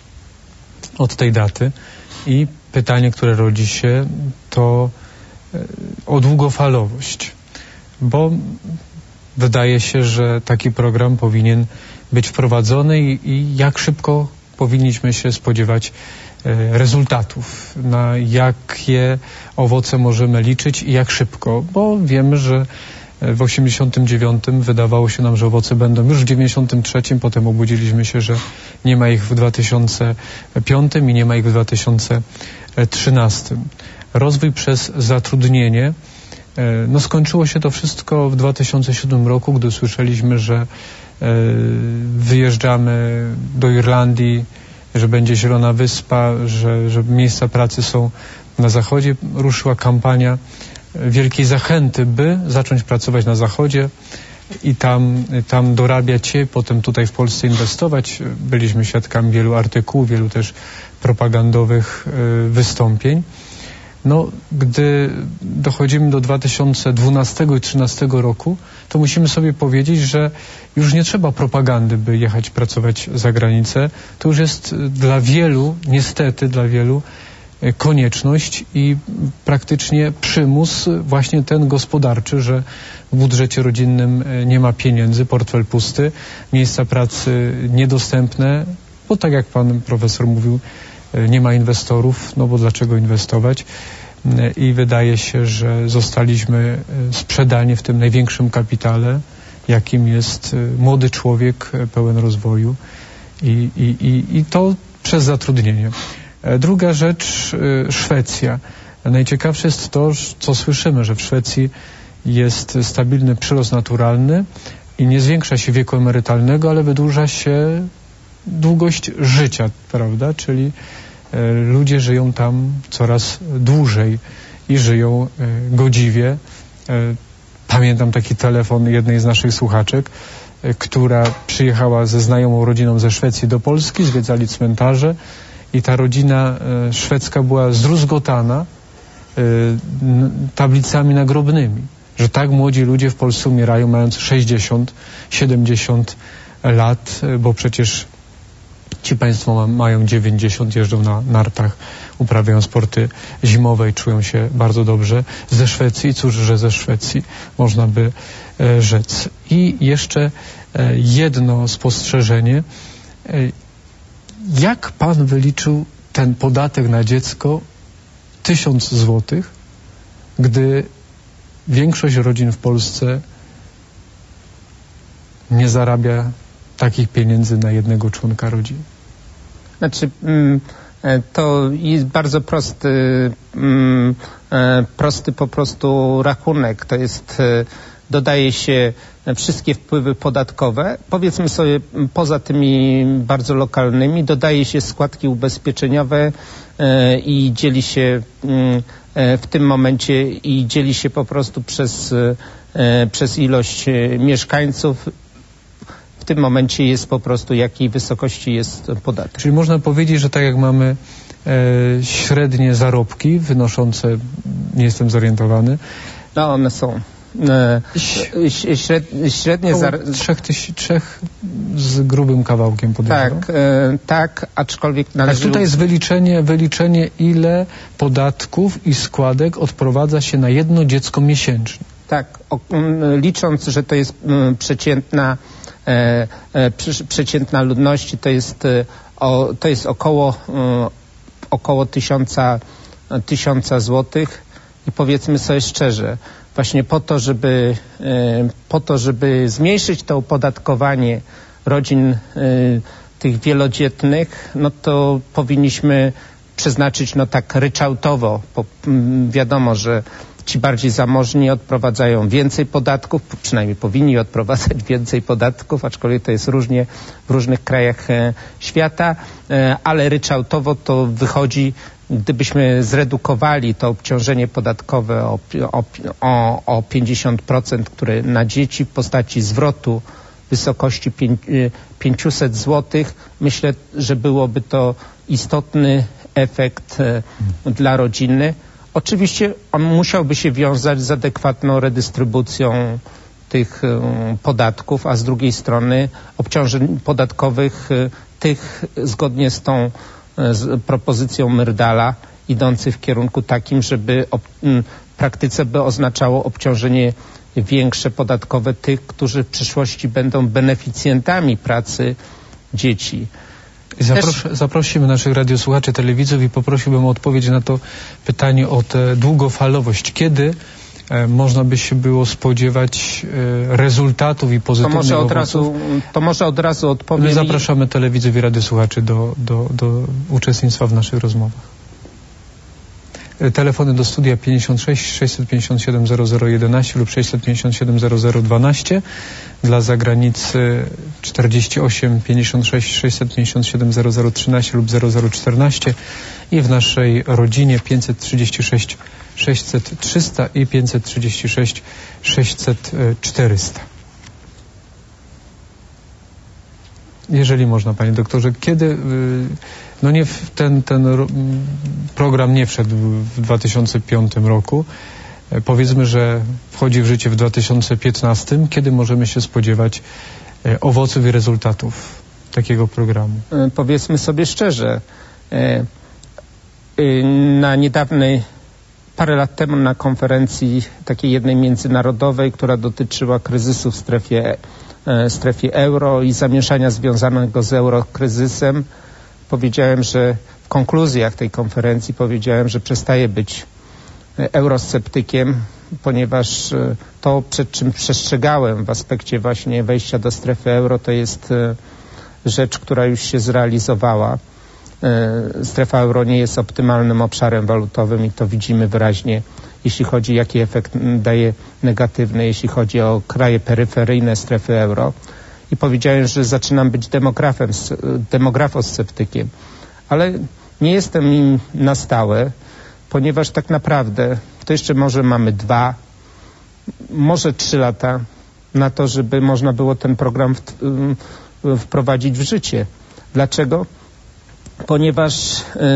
[SPEAKER 1] od tej daty. I pytanie, które rodzi się, to o długofalowość, bo wydaje się, że taki program powinien być wprowadzony i, i jak szybko powinniśmy się spodziewać e, rezultatów, na jakie owoce możemy liczyć i jak szybko, bo wiemy, że w osiemdziesiątym dziewiątym wydawało się nam, że owoce będą już w dziewięćdziesiątym trzecim, potem obudziliśmy się, że nie ma ich w dwa tysiące piątym i nie ma ich w dwa tysiące trzynastym. Rozwój przez zatrudnienie. No skończyło się to wszystko w dwa tysiące siódmym roku, gdy słyszeliśmy, że wyjeżdżamy do Irlandii, że będzie Zielona Wyspa, że, że miejsca pracy są na Zachodzie. Ruszyła kampania wielkiej zachęty, by zacząć pracować na Zachodzie i tam, tam dorabiać się, potem tutaj w Polsce inwestować. Byliśmy świadkami wielu artykułów, wielu też propagandowych wystąpień. No, gdy dochodzimy do dwa tysiące dwunastego i dwa tysiące trzynastego roku, to musimy sobie powiedzieć, że już nie trzeba propagandy, by jechać pracować za granicę. To już jest dla wielu, niestety dla wielu, konieczność i praktycznie przymus właśnie ten gospodarczy, że w budżecie rodzinnym nie ma pieniędzy, portfel pusty, miejsca pracy niedostępne, bo tak jak pan profesor mówił, nie ma inwestorów, no bo dlaczego inwestować? I wydaje się, że zostaliśmy sprzedani w tym największym kapitale, jakim jest młody człowiek pełen rozwoju i, i, i, i to przez zatrudnienie. Druga rzecz, Szwecja. Najciekawsze jest to, co słyszymy, że w Szwecji jest stabilny przyrost naturalny i nie zwiększa się wieku emerytalnego, ale wydłuża się długość życia, prawda? Czyli e, ludzie żyją tam coraz dłużej i żyją e, godziwie. E, pamiętam taki telefon jednej z naszych słuchaczek, e, która przyjechała ze znajomą rodziną ze Szwecji do Polski, zwiedzali cmentarze i ta rodzina e, szwedzka była zdruzgotana, tablicami nagrobnymi, że tak młodzi ludzie w Polsce umierają mając sześćdziesiąt, siedemdziesiąt lat, bo przecież ci państwo ma, mają dziewięćdziesiąt, jeżdżą na nartach, uprawiają sporty zimowe i czują się bardzo dobrze. Ze Szwecji, cóż, że ze Szwecji, można by e, rzec. I jeszcze e, jedno spostrzeżenie. E, jak pan wyliczył ten podatek na dziecko tysiąc złotych, gdy większość rodzin w Polsce nie zarabia takich pieniędzy na jednego członka rodziny?
[SPEAKER 2] Znaczy, to jest bardzo prosty, prosty po prostu rachunek. To jest, dodaje się wszystkie wpływy podatkowe, powiedzmy sobie poza tymi bardzo lokalnymi, dodaje się składki ubezpieczeniowe i dzieli się w tym momencie i dzieli się po prostu przez, przez ilość mieszkańców. W tym momencie jest po prostu, jakiej wysokości jest podatek. Czyli
[SPEAKER 1] można powiedzieć, że tak jak mamy e, średnie zarobki wynoszące, nie jestem zorientowany.
[SPEAKER 2] No one są e, średnie, średnie
[SPEAKER 1] zarobki. Trzech, trzech z grubym kawałkiem podejrzewam.
[SPEAKER 2] Tak, e, tak, aczkolwiek należy...
[SPEAKER 1] Tak, tutaj jest wyliczenie, wyliczenie, ile podatków i składek odprowadza się na jedno dziecko miesięcznie.
[SPEAKER 2] Tak, o, licząc, że to jest m, przeciętna E, e, przy, przeciętna ludności, to jest, e, o, to jest około, e, około tysiąca, tysiąca złotych i powiedzmy sobie szczerze, właśnie po to, żeby, e, po to, żeby zmniejszyć to opodatkowanie rodzin e, tych wielodzietnych, no to powinniśmy przeznaczyć no tak ryczałtowo, bo m, wiadomo, że ci bardziej zamożni odprowadzają więcej podatków, przynajmniej powinni odprowadzać więcej podatków, aczkolwiek to jest różnie w różnych krajach e, świata, e, ale ryczałtowo to wychodzi, gdybyśmy zredukowali to obciążenie podatkowe o, o, o, o pięćdziesiąt procent, które na dzieci w postaci zwrotu w wysokości pięćset złotych, myślę, że byłoby to istotny efekt e, dla rodziny. Oczywiście on musiałby się wiązać z adekwatną redystrybucją tych y, podatków, a z drugiej strony obciążeń podatkowych y, tych zgodnie z tą y, z propozycją Myrdala idących w kierunku takim, żeby ob, y, w praktyce by oznaczało obciążenie większe podatkowe tych, którzy w przyszłości będą beneficjentami pracy dzieci.
[SPEAKER 1] Zapros zaprosimy naszych radiosłuchaczy, telewidzów i poprosiłbym o odpowiedź na to pytanie o tę długofalowość. Kiedy e, można by się było spodziewać e, rezultatów i pozytywnych
[SPEAKER 2] to może od
[SPEAKER 1] owoców?
[SPEAKER 2] razu, To może od razu odpowiem.
[SPEAKER 1] My zapraszamy telewidzów i radiosłuchaczy do, do, do uczestnictwa w naszych rozmowach. E, telefony do studia pięćdziesiąt sześć sześćset pięćdziesiąt siedem zero zero jedenaście lub sześćset pięćdziesiąt siedem zero zero dwanaście. Dla zagranicy czterdzieści osiem pięćdziesiąt sześć sześćset pięćdziesiąt siedem zero zero trzynaście lub zero zero czternaście i w naszej rodzinie pięćset trzydzieści sześć sześćset trzysta i pięćset trzydzieści sześć sześćset czterysta. Jeżeli można, panie doktorze, kiedy, no nie ten, ten program nie wszedł w dwa tysiące piątym roku, powiedzmy, że wchodzi w życie w dwa tysiące piętnastym. Kiedy możemy się spodziewać e, owoców i rezultatów takiego programu?
[SPEAKER 2] E, powiedzmy sobie szczerze, e, e, na niedawnej, parę lat temu na konferencji takiej jednej międzynarodowej, która dotyczyła kryzysu w strefie, e, strefie euro i zamieszania związanego z eurokryzysem, powiedziałem, że w konkluzjach tej konferencji powiedziałem, że przestaję być eurosceptykiem, ponieważ to, przed czym przestrzegałem w aspekcie właśnie wejścia do strefy euro, to jest rzecz, która już się zrealizowała. Strefa euro nie jest optymalnym obszarem walutowym i to widzimy wyraźnie, jeśli chodzi, jaki efekt daje negatywny, jeśli chodzi o kraje peryferyjne strefy euro. I powiedziałem, że zaczynam być demografem, demografosceptykiem, ale nie jestem im na stałe, ponieważ tak naprawdę to jeszcze może mamy dwa, może trzy lata na to, żeby można było ten program w, w, wprowadzić w życie. Dlaczego? Ponieważ y,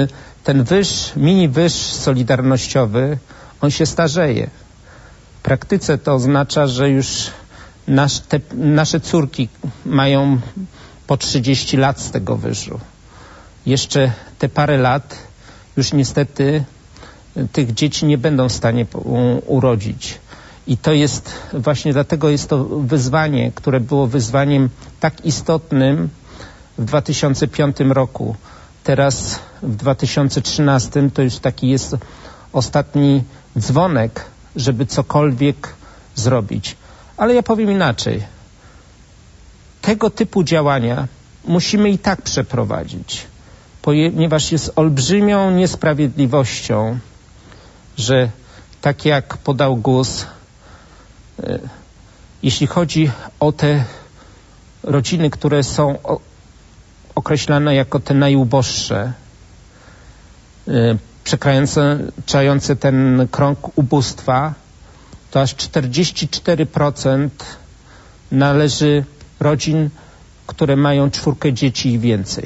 [SPEAKER 2] ten wyż, mini wyż solidarnościowy, on się starzeje. W praktyce to oznacza, że już nasz, te, nasze córki mają po trzydzieści lat z tego wyżu. Jeszcze te parę lat już niestety tych dzieci nie będą w stanie urodzić. I to jest właśnie dlatego jest to wyzwanie, które było wyzwaniem tak istotnym w dwa tysiące piątym roku. Teraz w dwa tysiące trzynastym to już taki jest ostatni dzwonek, żeby cokolwiek zrobić. Ale ja powiem inaczej. Tego typu działania musimy i tak przeprowadzić, ponieważ jest olbrzymią niesprawiedliwością, że tak jak podał GUS, e, jeśli chodzi o te rodziny, które są o, określane jako te najuboższe, e, przekraczające ten krąg ubóstwa, to aż czterdzieści cztery procent należy rodzin, które mają czwórkę dzieci i więcej.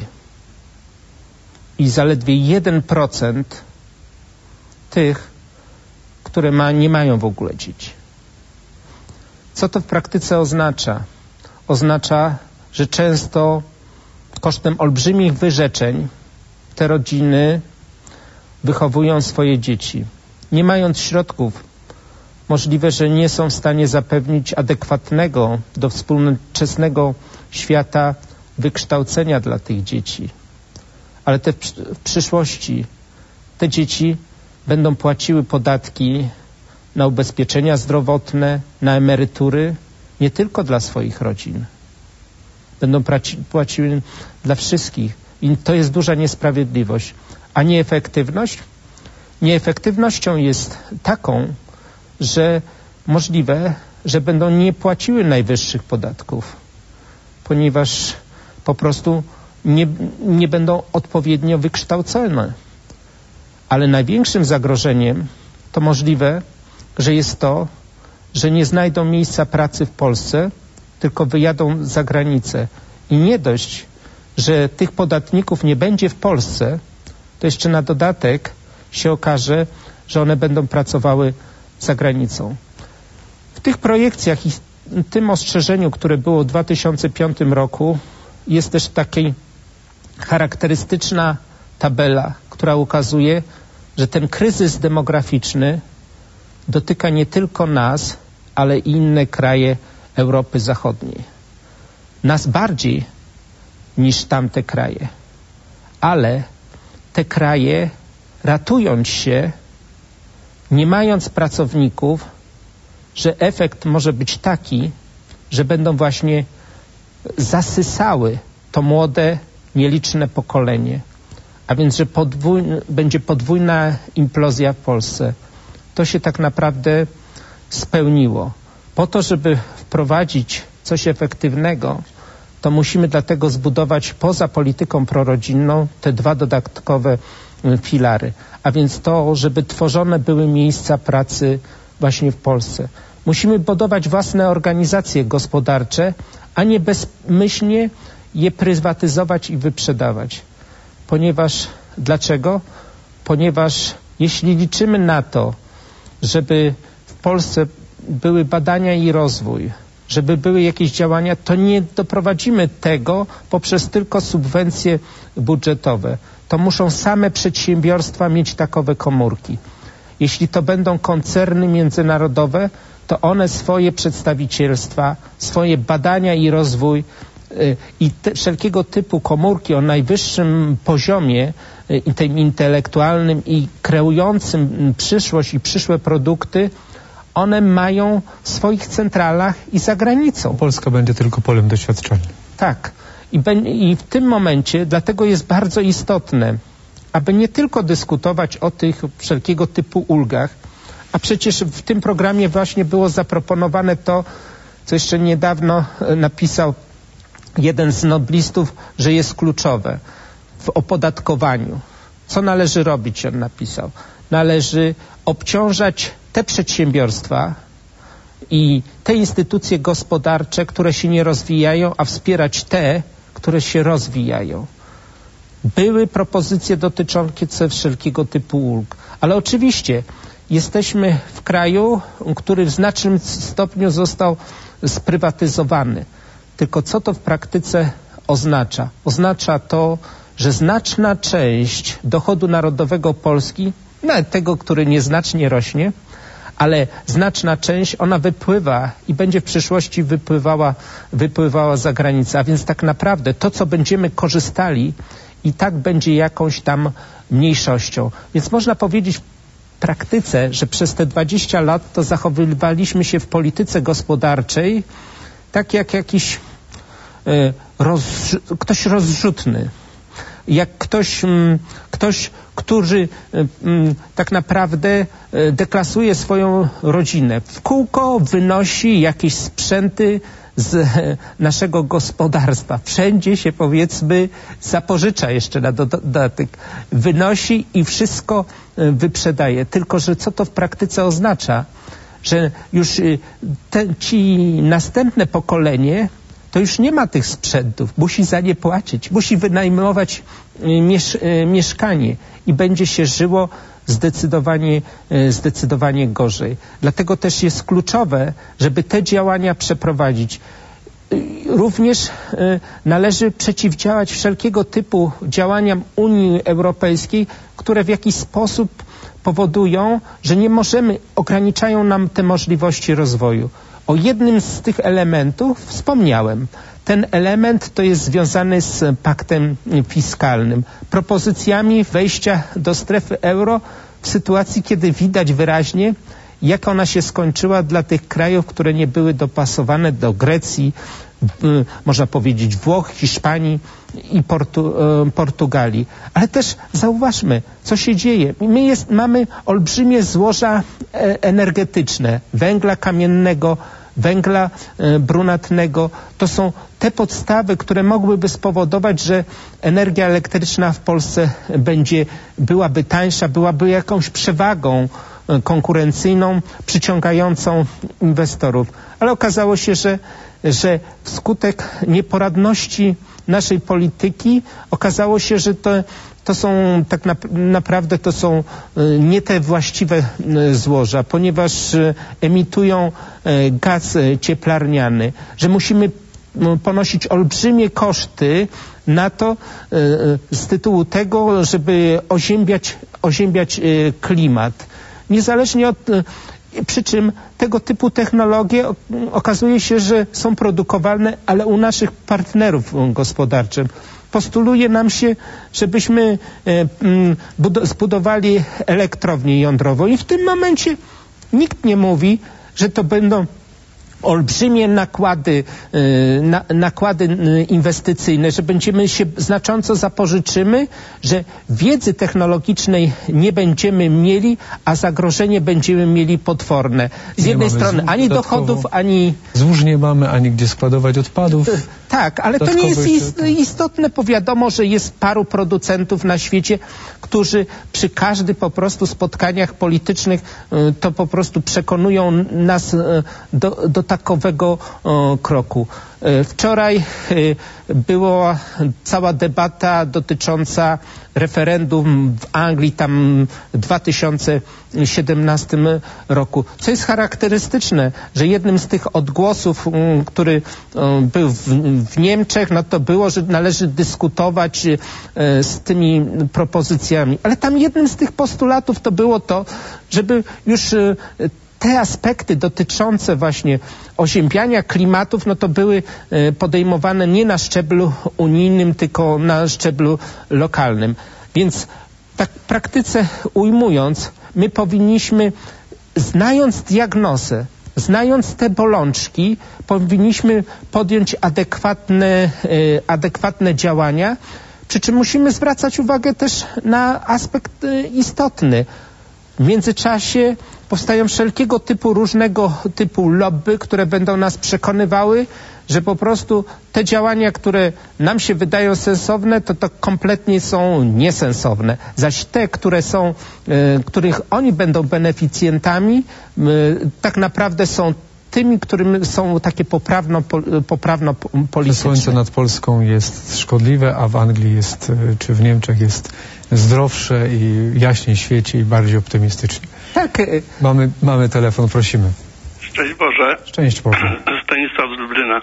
[SPEAKER 2] I zaledwie jeden procent tych, które ma, nie mają w ogóle dzieci. Co to w praktyce oznacza? Oznacza, że często kosztem olbrzymich wyrzeczeń te rodziny wychowują swoje dzieci. Nie mając środków, możliwe, że nie są w stanie zapewnić adekwatnego do współczesnego świata wykształcenia dla tych dzieci. Ale te w przyszłości te dzieci będą płaciły podatki na ubezpieczenia zdrowotne, na emerytury, nie tylko dla swoich rodzin. Będą płaciły dla wszystkich. I to jest duża niesprawiedliwość. A nieefektywność? Nieefektywnością jest taką, że możliwe, że będą nie płaciły najwyższych podatków, ponieważ po prostu nie, nie będą odpowiednio wykształcone. Ale największym zagrożeniem to możliwe, że jest to, że nie znajdą miejsca pracy w Polsce, tylko wyjadą za granicę. I nie dość, że tych podatników nie będzie w Polsce, to jeszcze na dodatek się okaże, że one będą pracowały za granicą. W tych projekcjach i w tym ostrzeżeniu, które było w dwa tysiące piątym roku, jest też taka charakterystyczna tabela, która ukazuje, że ten kryzys demograficzny dotyka nie tylko nas, ale i inne kraje Europy Zachodniej. Nas bardziej niż tamte kraje. Ale te kraje, ratując się, nie mając pracowników, że efekt może być taki, że będą właśnie zasysały to młode, nieliczne pokolenie. A więc, że podwójny, będzie podwójna implozja w Polsce. To się tak naprawdę spełniło. Po to, żeby wprowadzić coś efektywnego, to musimy dlatego zbudować poza polityką prorodzinną te dwa dodatkowe filary. A więc to, żeby tworzone były miejsca pracy właśnie w Polsce. Musimy budować własne organizacje gospodarcze, a nie bezmyślnie je prywatyzować i wyprzedawać. Ponieważ, dlaczego? Ponieważ jeśli liczymy na to, żeby w Polsce były badania i rozwój, żeby były jakieś działania, to nie doprowadzimy tego poprzez tylko subwencje budżetowe. To muszą same przedsiębiorstwa mieć takowe komórki. Jeśli to będą koncerny międzynarodowe, to one swoje przedstawicielstwa, swoje badania i rozwój yy, i te, wszelkiego typu komórki o najwyższym poziomie yy, tym intelektualnym i kreującym przyszłość i przyszłe produkty, one mają w swoich centralach i za granicą.
[SPEAKER 1] Polska będzie tylko polem doświadczalnym.
[SPEAKER 2] Tak. I, be, I w tym momencie dlatego jest bardzo istotne, aby nie tylko dyskutować o tych wszelkiego typu ulgach, a przecież w tym programie właśnie było zaproponowane to, co jeszcze niedawno napisał jeden z noblistów, że jest kluczowe w opodatkowaniu. Co należy robić, on napisał. Należy obciążać te przedsiębiorstwa i te instytucje gospodarcze, które się nie rozwijają, a wspierać te, które się rozwijają. były propozycje dotyczące wszelkiego typu ulg. Ale oczywiście jesteśmy w kraju, który w znacznym stopniu został sprywatyzowany. Tylko co to w praktyce oznacza? Oznacza to, że znaczna część dochodu narodowego Polski, nawet tego, który nieznacznie rośnie, ale znaczna część, ona wypływa i będzie w przyszłości wypływała, wypływała za granicę. A więc tak naprawdę to, co będziemy korzystali, i tak będzie jakąś tam mniejszością. Więc można powiedzieć w praktyce, że przez te dwadzieścia lat to zachowywaliśmy się w polityce gospodarczej tak jak jakiś y, roz, ktoś rozrzutny. Jak ktoś, ktoś który tak naprawdę deklasuje swoją rodzinę. W kółko wynosi jakieś sprzęty z naszego gospodarstwa. Wszędzie się, powiedzmy, zapożycza jeszcze na dodatek. Wynosi i wszystko wyprzedaje. Tylko że co to w praktyce oznacza? Że już te, ci następne pokolenie to już nie ma tych sprzętów, musi za nie płacić, musi wynajmować miesz mieszkanie i będzie się żyło zdecydowanie, zdecydowanie gorzej. Dlatego też jest kluczowe, żeby te działania przeprowadzić. Również należy przeciwdziałać wszelkiego typu działaniom Unii Europejskiej, które w jakiś sposób powodują, że nie możemy, ograniczają nam te możliwości rozwoju. O jednym z tych elementów wspomniałem. Ten element to jest związany z paktem fiskalnym, propozycjami wejścia do strefy euro w sytuacji, kiedy widać wyraźnie, jak ona się skończyła dla tych krajów, które nie były dopasowane do Grecji, można powiedzieć Włoch, Hiszpanii i Portu, Portugalii. Ale też zauważmy, co się dzieje. My jest, mamy olbrzymie złoża energetyczne, węgla kamiennego, węgla brunatnego. To są te podstawy, które mogłyby spowodować, że energia elektryczna w Polsce będzie, byłaby tańsza, byłaby jakąś przewagą konkurencyjną, przyciągającą inwestorów. Ale okazało się, że, że wskutek nieporadności naszej polityki okazało się, że to, to są tak na, naprawdę to są nie te właściwe złoża, ponieważ emitują gaz cieplarniany, że musimy ponosić olbrzymie koszty na to z tytułu tego, żeby oziębiać, oziębiać klimat. Niezależnie od, przy czym tego typu technologie okazuje się, że są produkowane, ale u naszych partnerów gospodarczych. Postuluje nam się, żebyśmy zbudowali elektrownię jądrową i w tym momencie nikt nie mówi, że to będą olbrzymie nakłady, na, nakłady inwestycyjne, że będziemy się znacząco zapożyczymy, że wiedzy technologicznej nie będziemy mieli, a zagrożenie będziemy mieli potworne. Z nie jednej strony ani dochodów, ani...
[SPEAKER 1] Złóż nie mamy, ani gdzie składować odpadów.
[SPEAKER 2] Tak, ale to nie jest istotne, bo wiadomo, że jest paru producentów na świecie, którzy przy każdych po prostu spotkaniach politycznych to po prostu przekonują nas do, do takowego kroku. Wczoraj była cała debata dotycząca referendum w Anglii tam w dwa tysiące siedemnastym roku. Co jest charakterystyczne, że jednym z tych odgłosów, który był w, w Niemczech, no to było, że należy dyskutować z tymi propozycjami. Ale tam jednym z tych postulatów to było to, żeby już te aspekty dotyczące właśnie oziębiania klimatów, no to były podejmowane nie na szczeblu unijnym, tylko na szczeblu lokalnym. Więc tak w praktyce ujmując, my powinniśmy, znając diagnozę, znając te bolączki, powinniśmy podjąć adekwatne, adekwatne działania, przy czym musimy zwracać uwagę też na aspekt istotny. W międzyczasie powstają wszelkiego typu, różnego typu lobby, które będą nas przekonywały, że po prostu te działania, które nam się wydają sensowne, to to kompletnie są niesensowne. Zaś te, które są, y, których oni będą beneficjentami, y, tak naprawdę są tymi, którym są takie poprawno, poprawno polityczne.
[SPEAKER 1] Słońce nad Polską jest szkodliwe, a w Anglii jest, czy w Niemczech jest zdrowsze i jaśniej świeci i bardziej optymistycznie.
[SPEAKER 2] Tak.
[SPEAKER 1] Mamy, mamy telefon, prosimy.
[SPEAKER 3] Szczęść Boże.
[SPEAKER 1] Szczęść Boże.
[SPEAKER 3] Stanisław z Lublina.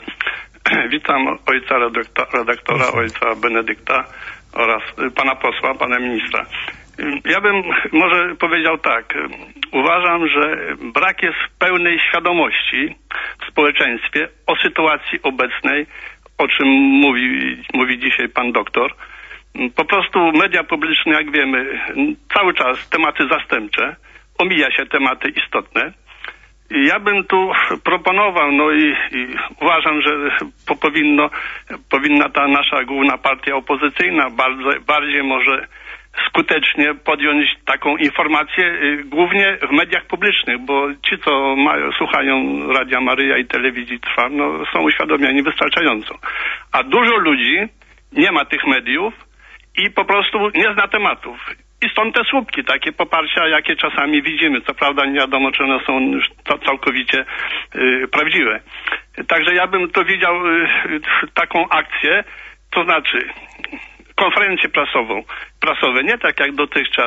[SPEAKER 3] Witam ojca redaktora, ojca Benedykta oraz pana posła, pana ministra. Ja bym może powiedział tak. Uważam, że brak jest pełnej świadomości w społeczeństwie o sytuacji obecnej, o czym mówi, mówi dzisiaj pan doktor. Po prostu media publiczne, jak wiemy, cały czas tematy zastępcze, omija się tematy istotne. I ja bym tu proponował, no i, i uważam, że po, powinno, powinna ta nasza główna partia opozycyjna bardzo, bardziej może skutecznie podjąć taką informację, y, głównie w mediach publicznych, bo ci, co mają, słuchają Radia Maryja i telewizji Trwam, no, są uświadomieni wystarczająco. A dużo ludzi nie ma tych mediów i po prostu nie zna tematów. I stąd te słupki, takie poparcia, jakie czasami widzimy. Co prawda nie wiadomo, czy one są już całkowicie y, prawdziwe. Także ja bym to widział y, taką akcję, to znaczy konferencję prasową, prasowe, nie tak jak dotychczas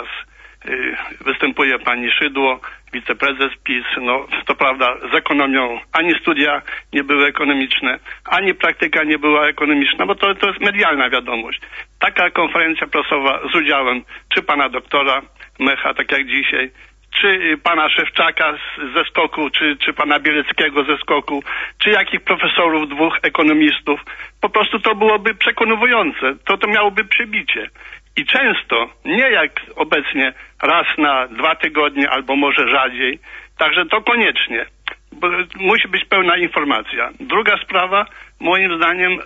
[SPEAKER 3] y, występuje pani Szydło, wiceprezes PiS, no to prawda z ekonomią, ani studia nie były ekonomiczne, ani praktyka nie była ekonomiczna, bo to, to jest medialna wiadomość. Taka konferencja prasowa z udziałem czy pana doktora Mecha, tak jak dzisiaj, czy pana Szewczaka z, ze Skoku, czy, czy pana Bieleckiego ze Skoku, czy jakich profesorów, dwóch ekonomistów, po prostu to byłoby przekonujące, to to miałoby przybicie. I często, nie jak obecnie, raz na dwa tygodnie, albo może rzadziej, także to koniecznie, bo musi być pełna informacja. Druga sprawa, moim zdaniem,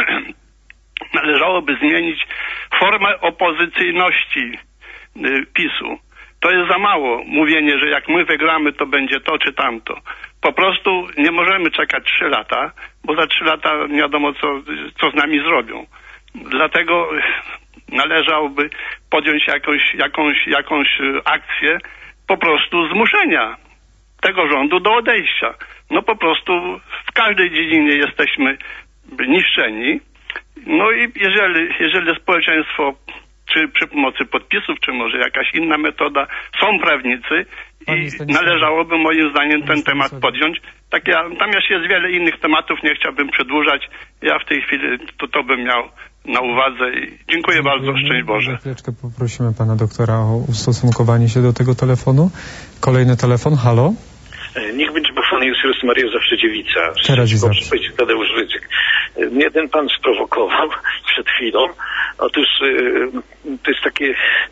[SPEAKER 3] należałoby zmienić formę opozycyjności y, PiSu. To jest za mało mówienie, że jak my wygramy, to będzie to czy tamto. Po prostu nie możemy czekać trzy lata, bo za trzy lata nie wiadomo, co, co z nami zrobią. Dlatego należałoby podjąć jakąś, jakąś, jakąś akcję po prostu zmuszenia tego rządu do odejścia. No po prostu w każdej dziedzinie jesteśmy niszczeni. No i jeżeli, jeżeli społeczeństwo, czy przy pomocy podpisów, czy może jakaś inna metoda, są prawnicy i należałoby moim zdaniem ten temat podjąć. Tak ja, tam jeszcze jest wiele innych tematów, nie chciałbym przedłużać. Ja w tej chwili to, to bym miał na uwadze i dziękuję bardzo, szczęść Boże.
[SPEAKER 1] Za chwileczkę poprosimy pana doktora o ustosunkowanie się do tego telefonu. Kolejny telefon, halo?
[SPEAKER 4] Niech będzie pochwalony Jezus Maria, zawsze dziewica.
[SPEAKER 1] Teraz i zawsze.
[SPEAKER 4] Tadeusz Rydzyk. Mnie ten pan sprowokował przed chwilą. Otóż to jest takie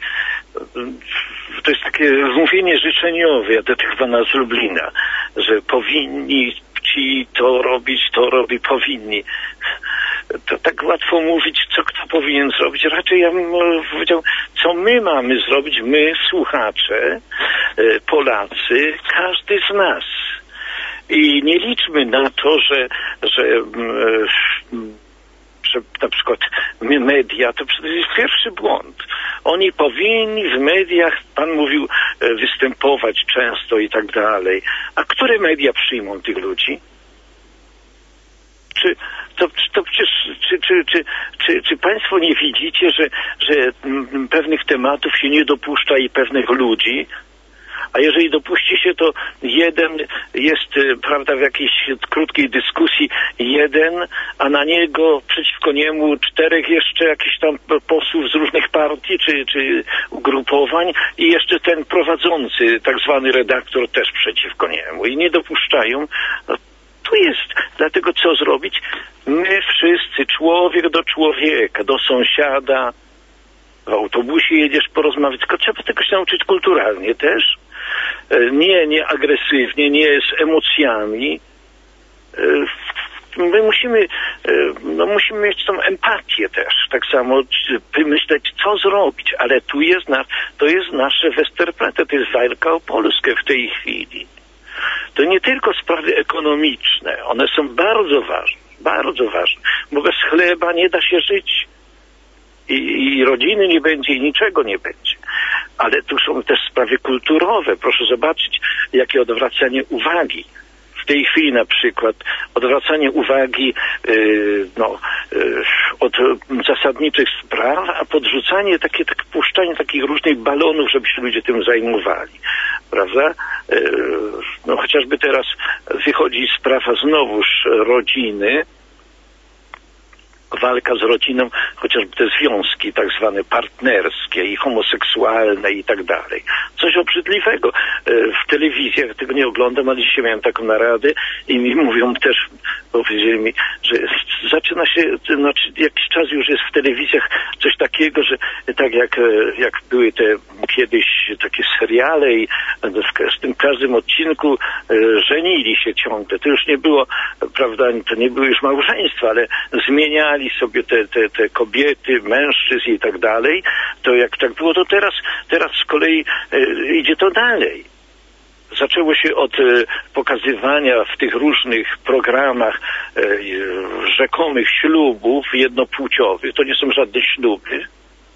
[SPEAKER 4] to jest takie mówienie życzeniowe do tych pana z Lublina, że powinni ci to robić, to robi, powinni. To tak łatwo mówić, co kto powinien zrobić. Raczej ja bym powiedział, co my mamy zrobić, my, słuchacze, Polacy, każdy z nas. I nie liczmy na to, że, że, że na przykład media, to jest pierwszy błąd. Oni powinni w mediach, pan mówił, występować często i tak dalej. A które media przyjmą tych ludzi? Czy to, to przecież, czy, czy, czy, czy, czy państwo nie widzicie, że, że pewnych tematów się nie dopuszcza i pewnych ludzi? A jeżeli dopuści się, to jeden jest, prawda, w jakiejś krótkiej dyskusji jeden, a na niego, przeciwko niemu czterech jeszcze jakichś tam posłów z różnych partii czy, czy ugrupowań i jeszcze ten prowadzący, tak zwany redaktor też przeciwko niemu i nie dopuszczają. No, tu jest. Dlatego co zrobić? My wszyscy, człowiek do człowieka, do sąsiada, w autobusie jedziesz porozmawiać, tylko trzeba tego się nauczyć kulturalnie też. Nie, nie agresywnie, nie z emocjami. My musimy, no musimy mieć tą empatię też, tak samo myśleć, co zrobić, ale tu jest, na, to jest nasze Westerplatte, to jest walka o Polskę w tej chwili. To nie tylko sprawy ekonomiczne, one są bardzo ważne, bardzo ważne, bo bez chleba nie da się żyć. I, i rodziny nie będzie i niczego nie będzie. Ale tu są też sprawy kulturowe. Proszę zobaczyć, jakie odwracanie uwagi w tej chwili na przykład odwracanie uwagi yy, no, yy, od zasadniczych spraw, a podrzucanie, takie, takie puszczanie takich różnych balonów, żeby się ludzie tym zajmowali, prawda? Yy, no chociażby teraz wychodzi sprawa znowuż rodziny, walka z rodziną, chociażby te związki tak zwane partnerskie i homoseksualne i tak dalej. Coś obrzydliwego. W telewizjach tego nie oglądam, ale dzisiaj miałem taką naradę i mi mówią też, powiedzieli mi, że zaczyna się, znaczy jakiś czas już jest w telewizjach coś takiego, że tak jak, jak były te kiedyś takie seriale i w tym każdym odcinku żenili się ciągle. To już nie było, prawda, to nie były już małżeństwa, ale zmieniali sobie te, te, te kobiety, mężczyzn i tak dalej. To jak tak było, to teraz, teraz z kolei e, idzie to dalej. Zaczęło się od e, pokazywania w tych różnych programach e, rzekomych ślubów jednopłciowych. To nie są żadne śluby.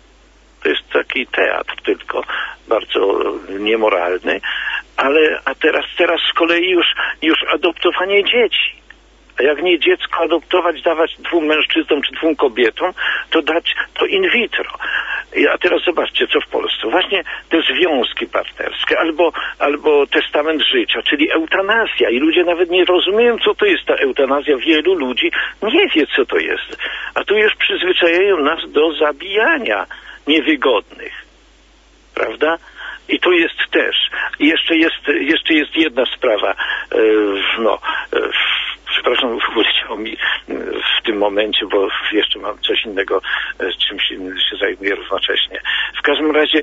[SPEAKER 4] To jest taki teatr tylko, bardzo niemoralny. Ale a teraz, teraz z kolei już, już adoptowanie dzieci. A jak nie dziecko adoptować, dawać dwóm mężczyznom czy dwóm kobietom, to dać to in vitro. A teraz zobaczcie, co w Polsce. Właśnie te związki partnerskie albo, albo testament życia, czyli eutanazja. I ludzie nawet nie rozumieją, co to jest ta eutanazja. Wielu ludzi nie wie, co to jest. A tu już przyzwyczajają nas do zabijania niewygodnych. Prawda? I to jest też. I jeszcze jest, jeszcze jest jedna sprawa. E, no, e, przepraszam, wyleciało mi w tym momencie, bo jeszcze mam coś innego, z czymś innym się zajmuję równocześnie. W każdym razie,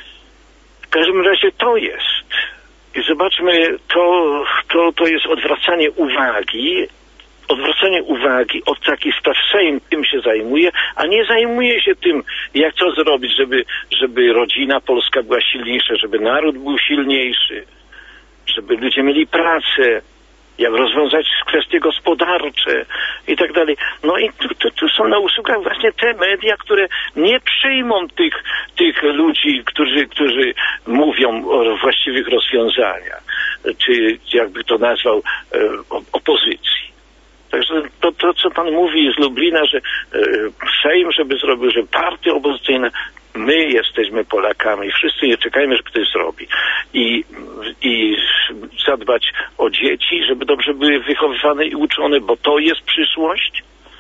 [SPEAKER 4] w każdym razie to jest. I zobaczmy, to, to, to jest odwracanie uwagi, odwracanie uwagi od takich spraw. Sejm tym się zajmuje, a nie zajmuje się tym, jak co zrobić, żeby, żeby rodzina polska była silniejsza, żeby naród był silniejszy, żeby ludzie mieli pracę, jak rozwiązać kwestie gospodarcze i tak dalej. No i tu, tu, tu są na usługach właśnie te media, które nie przyjmą tych, tych ludzi, którzy, którzy mówią o właściwych rozwiązaniach, czy jakby to nazwał, opozycji. Także to, to, co pan mówi z Lublina, że Sejm, żeby zrobił, że partie opozycyjne, my jesteśmy Polakami, wszyscy nie czekajmy, że ktoś zrobi. I, i zadbać o dzieci, żeby dobrze były wychowywane i uczone, bo to jest przyszłość.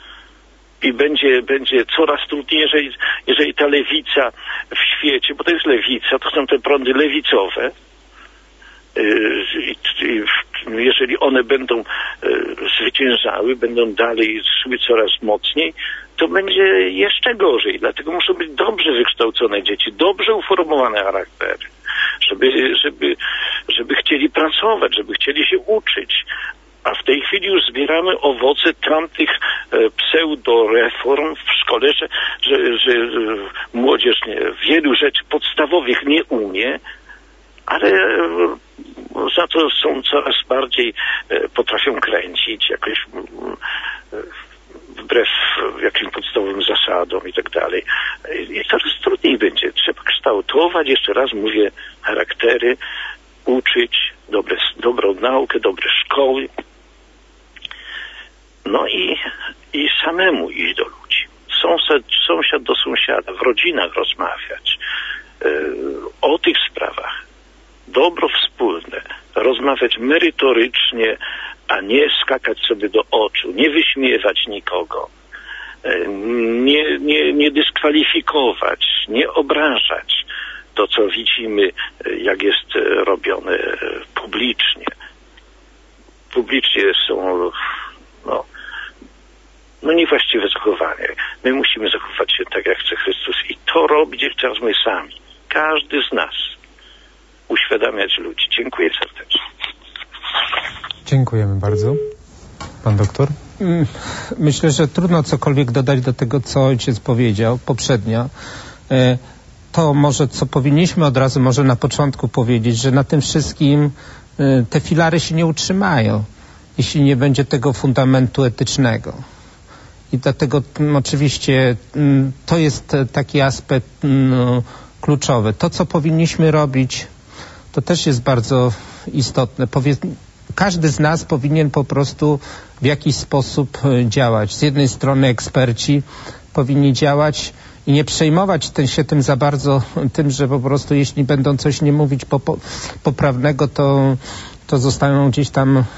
[SPEAKER 4] I będzie, będzie coraz trudniej, jeżeli, jeżeli ta lewica w świecie, bo to jest lewica, to są te prądy lewicowe, jeżeli one będą zwyciężały, będą dalej szły coraz mocniej, to będzie jeszcze gorzej. Dlatego muszą być dobrze wykształcone dzieci, dobrze uformowane charaktery, żeby, żeby, żeby chcieli pracować, żeby chcieli się uczyć. A w tej chwili już zbieramy owoce tamtych e, pseudoreform w szkole, że, że, że młodzież nie, wielu rzeczy podstawowych nie umie, ale za to są coraz bardziej e, potrafią kręcić jakoś e, wbrew jakimś podstawowym zasadom i tak dalej. I coraz trudniej będzie. Trzeba kształtować, jeszcze raz mówię, charaktery, uczyć, dobre, dobrą naukę, dobre szkoły. No i, i samemu iść do ludzi. Sąsiad, sąsiad do sąsiada, w rodzinach rozmawiać yy, o tych sprawach. Dobro wspólne, rozmawiać merytorycznie, a nie skakać sobie do oczu, nie wyśmiewać nikogo, nie, nie, nie dyskwalifikować, nie obrażać to, co widzimy, jak jest robione publicznie. Publicznie są no, no niewłaściwe zachowania. My musimy zachować się tak, jak chce Chrystus i to robić jeszcze raz my sami. Każdy z nas. Uświadamiać ludzi. Dziękuję serdecznie.
[SPEAKER 1] Dziękujemy bardzo. Pan doktor?
[SPEAKER 2] Myślę, że trudno cokolwiek dodać do tego, co ojciec powiedział poprzednio. To może, co powinniśmy od razu może na początku powiedzieć, że na tym wszystkim te filary się nie utrzymają, jeśli nie będzie tego fundamentu etycznego. I dlatego m, oczywiście m, to jest taki aspekt m, kluczowy. To, co powinniśmy robić, to też jest bardzo istotne. Powie, każdy z nas powinien po prostu w jakiś sposób działać. Z jednej strony eksperci powinni działać i nie przejmować ten, się tym za bardzo, tym, że po prostu jeśli będą coś nie mówić po, po, poprawnego, to, to zostaną gdzieś tam y,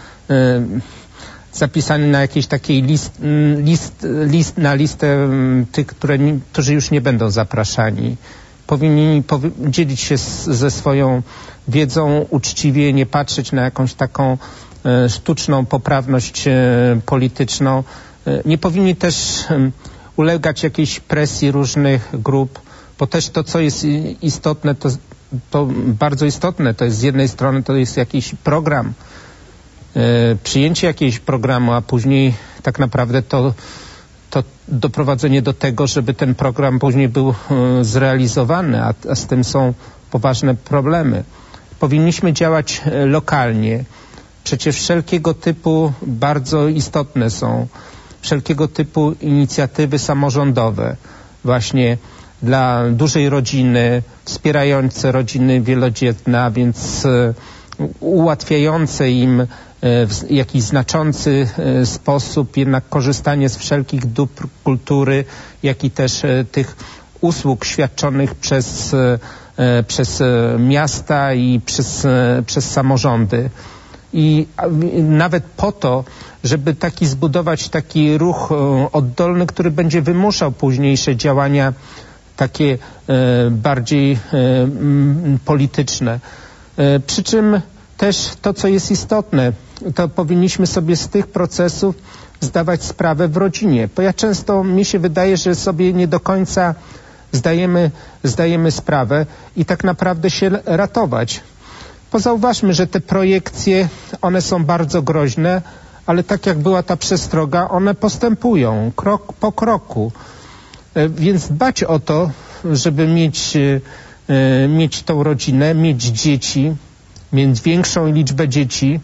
[SPEAKER 2] zapisani na jakiejś takiej list, list, list na listę tych, które, którzy już nie będą zapraszani. Powinni powi dzielić się z, ze swoją wiedzą uczciwie, nie patrzeć na jakąś taką e, sztuczną poprawność e, polityczną. E, nie powinni też e, ulegać jakiejś presji różnych grup, bo też to, co jest istotne, to, to bardzo istotne, to jest z jednej strony to jest jakiś program, e, przyjęcie jakiegoś programu, a później tak naprawdę to to doprowadzenie do tego, żeby ten program później był y, zrealizowany, a, a z tym są poważne problemy. Powinniśmy działać y, lokalnie. Przecież wszelkiego typu bardzo istotne są wszelkiego typu inicjatywy samorządowe właśnie dla dużej rodziny, wspierające rodziny wielodzietne, a więc y, ułatwiające im w jakiś znaczący sposób jednak korzystanie z wszelkich dóbr kultury, jak i też tych usług świadczonych przez, przez miasta i przez, przez samorządy. I nawet po to, żeby taki zbudować taki ruch oddolny, który będzie wymuszał późniejsze działania takie bardziej polityczne. Przy czym też to, co jest istotne, to powinniśmy sobie z tych procesów zdawać sprawę w rodzinie. Bo ja często, mi się wydaje, że sobie nie do końca zdajemy, zdajemy sprawę i tak naprawdę się ratować. Bo zauważmy, że te projekcje, one są bardzo groźne, ale tak jak była ta przestroga, one postępują krok po kroku. Więc dbać o to, żeby mieć, mieć tą rodzinę, mieć dzieci, mieć większą liczbę dzieci,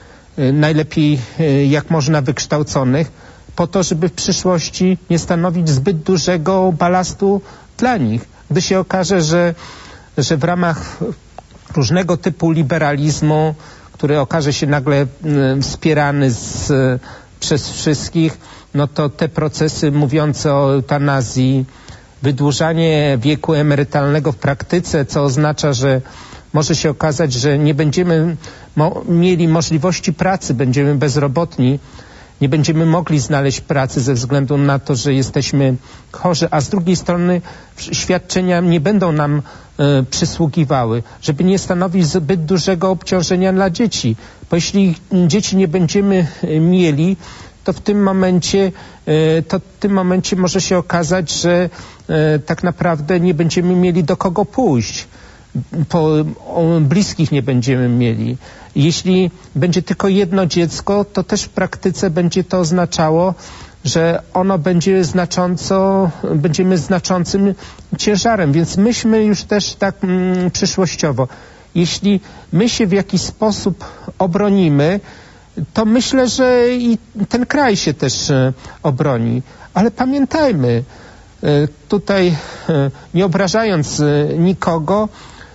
[SPEAKER 2] najlepiej jak można wykształconych, po to, żeby w przyszłości nie stanowić zbyt dużego balastu dla nich. Gdy się okaże, że, że w ramach różnego typu liberalizmu, który okaże się nagle wspierany z, przez wszystkich, no to te procesy mówiące o eutanazji, wydłużanie wieku emerytalnego w praktyce, co oznacza, że może się okazać, że nie będziemy mo mieli możliwości pracy, będziemy bezrobotni, nie będziemy mogli znaleźć pracy ze względu na to, że jesteśmy chorzy, a z drugiej strony świadczenia nie będą nam e, przysługiwały, żeby nie stanowić zbyt dużego obciążenia dla dzieci. Bo jeśli dzieci nie będziemy mieli, to w tym momencie, e, to w tym momencie może się okazać, że e, tak naprawdę nie będziemy mieli do kogo pójść. Po, o, bliskich nie będziemy mieli. Jeśli będzie tylko jedno dziecko, to też w praktyce będzie to oznaczało, że ono będzie znacząco, będziemy znaczącym ciężarem, więc myślmy już też tak mm, przyszłościowo. Jeśli my się w jakiś sposób obronimy, to myślę, że i ten kraj się też e, obroni. Ale pamiętajmy, e, tutaj e, nie obrażając e, nikogo,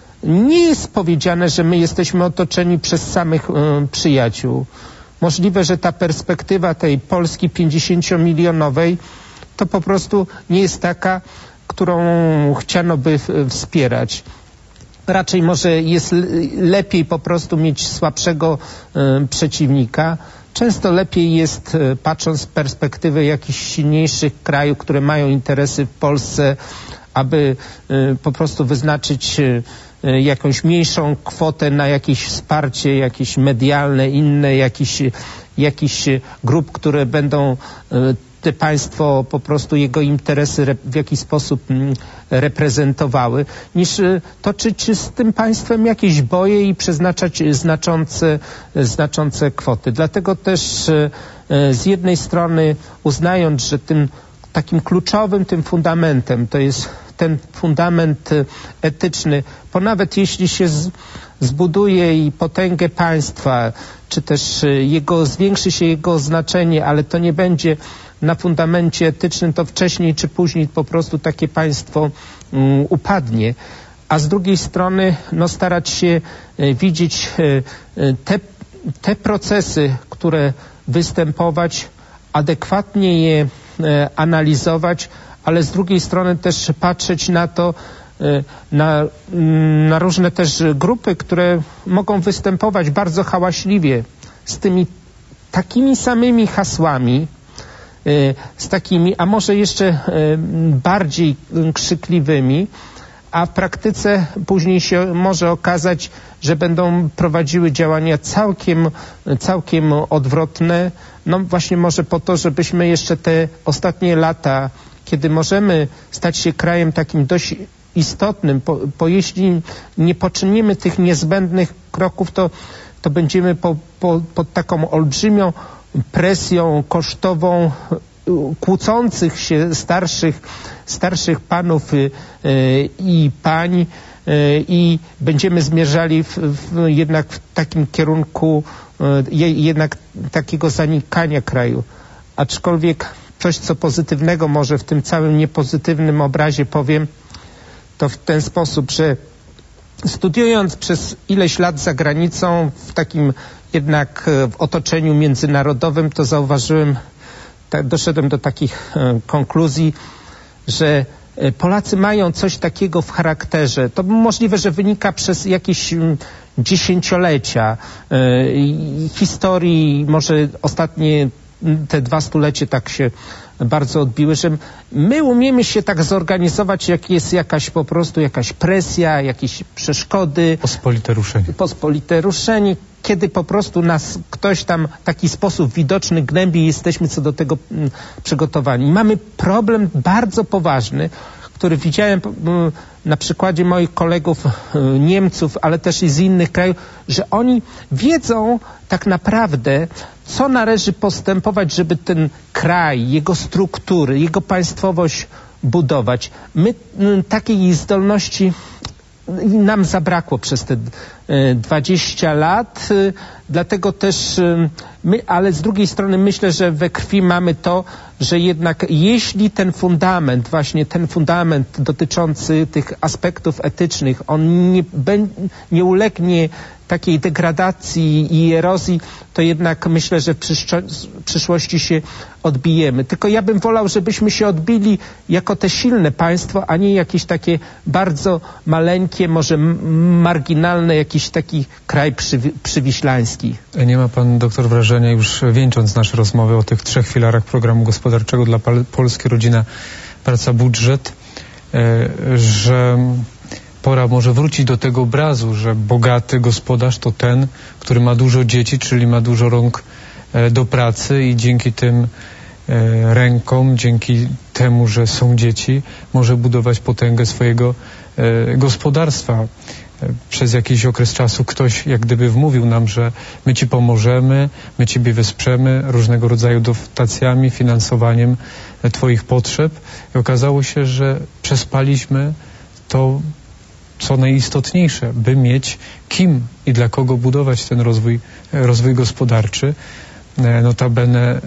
[SPEAKER 2] nie jest powiedziane, że my jesteśmy otoczeni przez samych y, przyjaciół. Możliwe, że ta perspektywa tej Polski pięćdziesięciomilionowej to po prostu nie jest taka, którą chciano by wspierać. Raczej może jest lepiej po prostu mieć słabszego y, przeciwnika. Często lepiej jest, y, patrząc z perspektywy jakichś silniejszych krajów, które mają interesy w Polsce, aby y, po prostu wyznaczyć y, jakąś mniejszą kwotę na jakieś wsparcie, jakieś medialne, inne, jakieś, jakieś grup, które będą te państwo po prostu jego interesy w jakiś sposób reprezentowały, niż toczyć z tym państwem jakieś boje i przeznaczać znaczące, znaczące kwoty. Dlatego też z jednej strony uznając, że tym takim kluczowym tym fundamentem to jest ten fundament etyczny, bo nawet jeśli się z, zbuduje i potęgę państwa, czy też jego, zwiększy się jego znaczenie, ale to nie będzie na fundamencie etycznym, to wcześniej czy później po prostu takie państwo um, upadnie. A z drugiej strony no, starać się e, widzieć e, te te procesy, które występować, adekwatnie je analizować, ale z drugiej strony też patrzeć na to, na, na różne też grupy, które mogą występować bardzo hałaśliwie z tymi takimi samymi hasłami, z takimi, a może jeszcze bardziej krzykliwymi, a w praktyce później się może okazać, że będą prowadziły działania całkiem, całkiem odwrotne. No właśnie może po to, żebyśmy jeszcze te ostatnie lata, kiedy możemy stać się krajem takim dość istotnym, bo, bo jeśli nie poczynimy tych niezbędnych kroków, to, to będziemy po, po, pod taką olbrzymią presją kosztową kłócących się starszych, starszych panów y, y, i pań y, i będziemy zmierzali w, w, jednak w takim kierunku y, jednak takiego zanikania kraju. Aczkolwiek coś, co pozytywnego może w tym całym niepozytywnym obrazie powiem, to w ten sposób, że studiując przez ileś lat za granicą w takim jednak w otoczeniu międzynarodowym, to zauważyłem, tak, doszedłem do takich e, konkluzji, że e, Polacy mają coś takiego w charakterze. To możliwe, że wynika przez jakieś m, dziesięciolecia e, historii, może ostatnie te dwa stulecie tak się bardzo odbiły, że my umiemy się tak zorganizować, jak jest jakaś po prostu jakaś presja, jakieś przeszkody.
[SPEAKER 1] Pospolite ruszenie.
[SPEAKER 2] Pospolite ruszenie, kiedy po prostu nas ktoś tam w taki sposób widoczny gnębi i jesteśmy co do tego mm, przygotowani. Mamy problem bardzo poważny, który widziałem mm, na przykładzie moich kolegów y, Niemców, ale też i z innych krajów, że oni wiedzą tak naprawdę, co należy postępować, żeby ten kraj, jego struktury, jego państwowość budować. My y, takiej zdolności nam zabrakło przez te dwadzieścia lat, dlatego też my, ale z drugiej strony myślę, że we krwi mamy to, że jednak jeśli ten fundament, właśnie ten fundament dotyczący tych aspektów etycznych, on nie, nie ulegnie takiej degradacji i erozji, to jednak myślę, że w przyszłości się odbijemy. Tylko ja bym wolał, żebyśmy się odbili jako te silne państwo, a nie jakieś takie bardzo maleńkie, może marginalne, jakiś taki kraj przywi przywiślański.
[SPEAKER 1] Nie ma pan doktor wrażenia, już wieńcząc nasze rozmowy o tych trzech filarach programu gospodarczego dla Polski, rodzina, praca, budżet, że pora może wrócić do tego obrazu, że bogaty gospodarz to ten, który ma dużo dzieci, czyli ma dużo rąk do pracy i dzięki tym rękom, dzięki temu, że są dzieci, może budować potęgę swojego gospodarstwa. Przez jakiś okres czasu ktoś jak gdyby wmówił nam, że my ci pomożemy, my ciebie wesprzemy różnego rodzaju dotacjami, finansowaniem twoich potrzeb i okazało się, że przespaliśmy to, co najistotniejsze, by mieć kim i dla kogo budować ten rozwój, rozwój gospodarczy. Notabene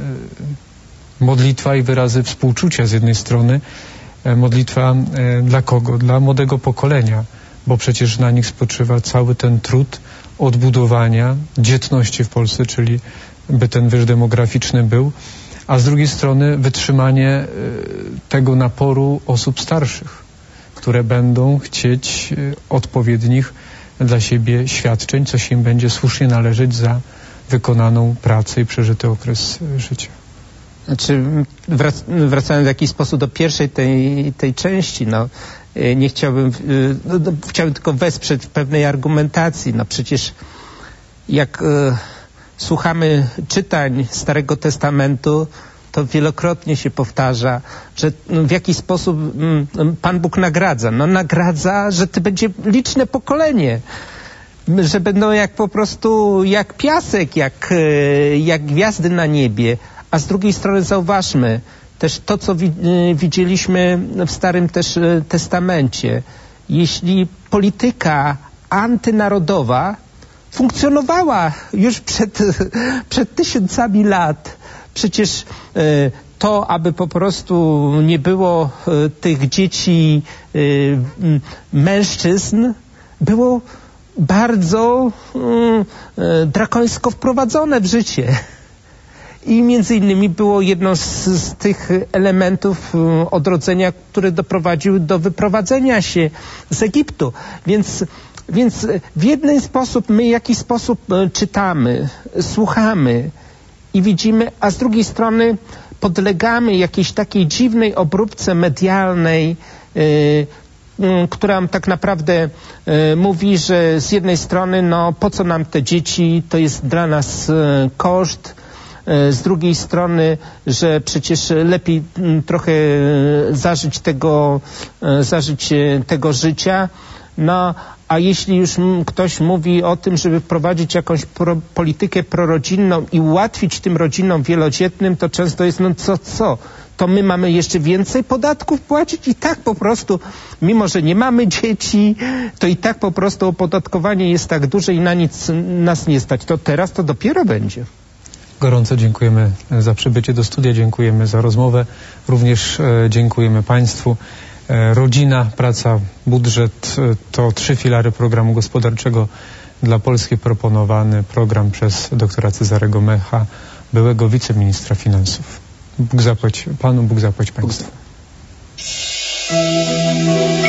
[SPEAKER 1] modlitwa i wyrazy współczucia z jednej strony, modlitwa dla kogo? Dla młodego pokolenia, bo przecież na nich spoczywa cały ten trud odbudowania dzietności w Polsce, czyli by ten wyż demograficzny był, a z drugiej strony wytrzymanie tego naporu osób starszych, które będą chcieć odpowiednich dla siebie świadczeń, co się im będzie słusznie należeć za wykonaną pracę i przeżyty okres życia.
[SPEAKER 2] Znaczy, wrac wracając w jakiś sposób do pierwszej tej, tej części, no, nie chciałbym, no, no, chciałbym tylko wesprzeć w pewnej argumentacji. No przecież jak e, słuchamy czytań Starego Testamentu, to wielokrotnie się powtarza, że w jaki sposób Pan Bóg nagradza. No nagradza, że to będzie liczne pokolenie, że będą jak po prostu jak piasek, jak, jak gwiazdy na niebie. A z drugiej strony zauważmy też to, co wi widzieliśmy w Starym też Testamencie. Jeśli polityka antynarodowa funkcjonowała już przed, przed tysiącami lat, przecież y, to, aby po prostu nie było y, tych dzieci y, y, mężczyzn, było bardzo y, drakońsko wprowadzone w życie. I między innymi było jedno z, z tych elementów y, odrodzenia, które doprowadziły do wyprowadzenia się z Egiptu. Więc, więc w jeden sposób my w jakiś sposób y, czytamy, słuchamy i widzimy, a z drugiej strony podlegamy jakiejś takiej dziwnej obróbce medialnej, y, y, która tak naprawdę y, mówi, że z jednej strony, no po co nam te dzieci, to jest dla nas y, koszt, y, z drugiej strony, że przecież lepiej y, trochę y, zażyć tego, y, zażyć y, tego życia, no a jeśli już m, ktoś mówi o tym, żeby wprowadzić jakąś pro, politykę prorodzinną i ułatwić tym rodzinom wielodzietnym, to często jest, no co, co? To my mamy jeszcze więcej podatków płacić i tak po prostu, mimo że nie mamy dzieci, to i tak po prostu opodatkowanie jest tak duże i na nic nas nie stać. To teraz to dopiero będzie.
[SPEAKER 1] Gorąco dziękujemy za przybycie do studia, dziękujemy za rozmowę, również e, dziękujemy Państwu. E, rodzina, praca, budżet e, to trzy filary programu gospodarczego dla Polski, proponowany program przez doktora Cezarego Mecha, byłego wiceministra finansów. Bóg zapłać Panu, Bóg zapłać Państwu.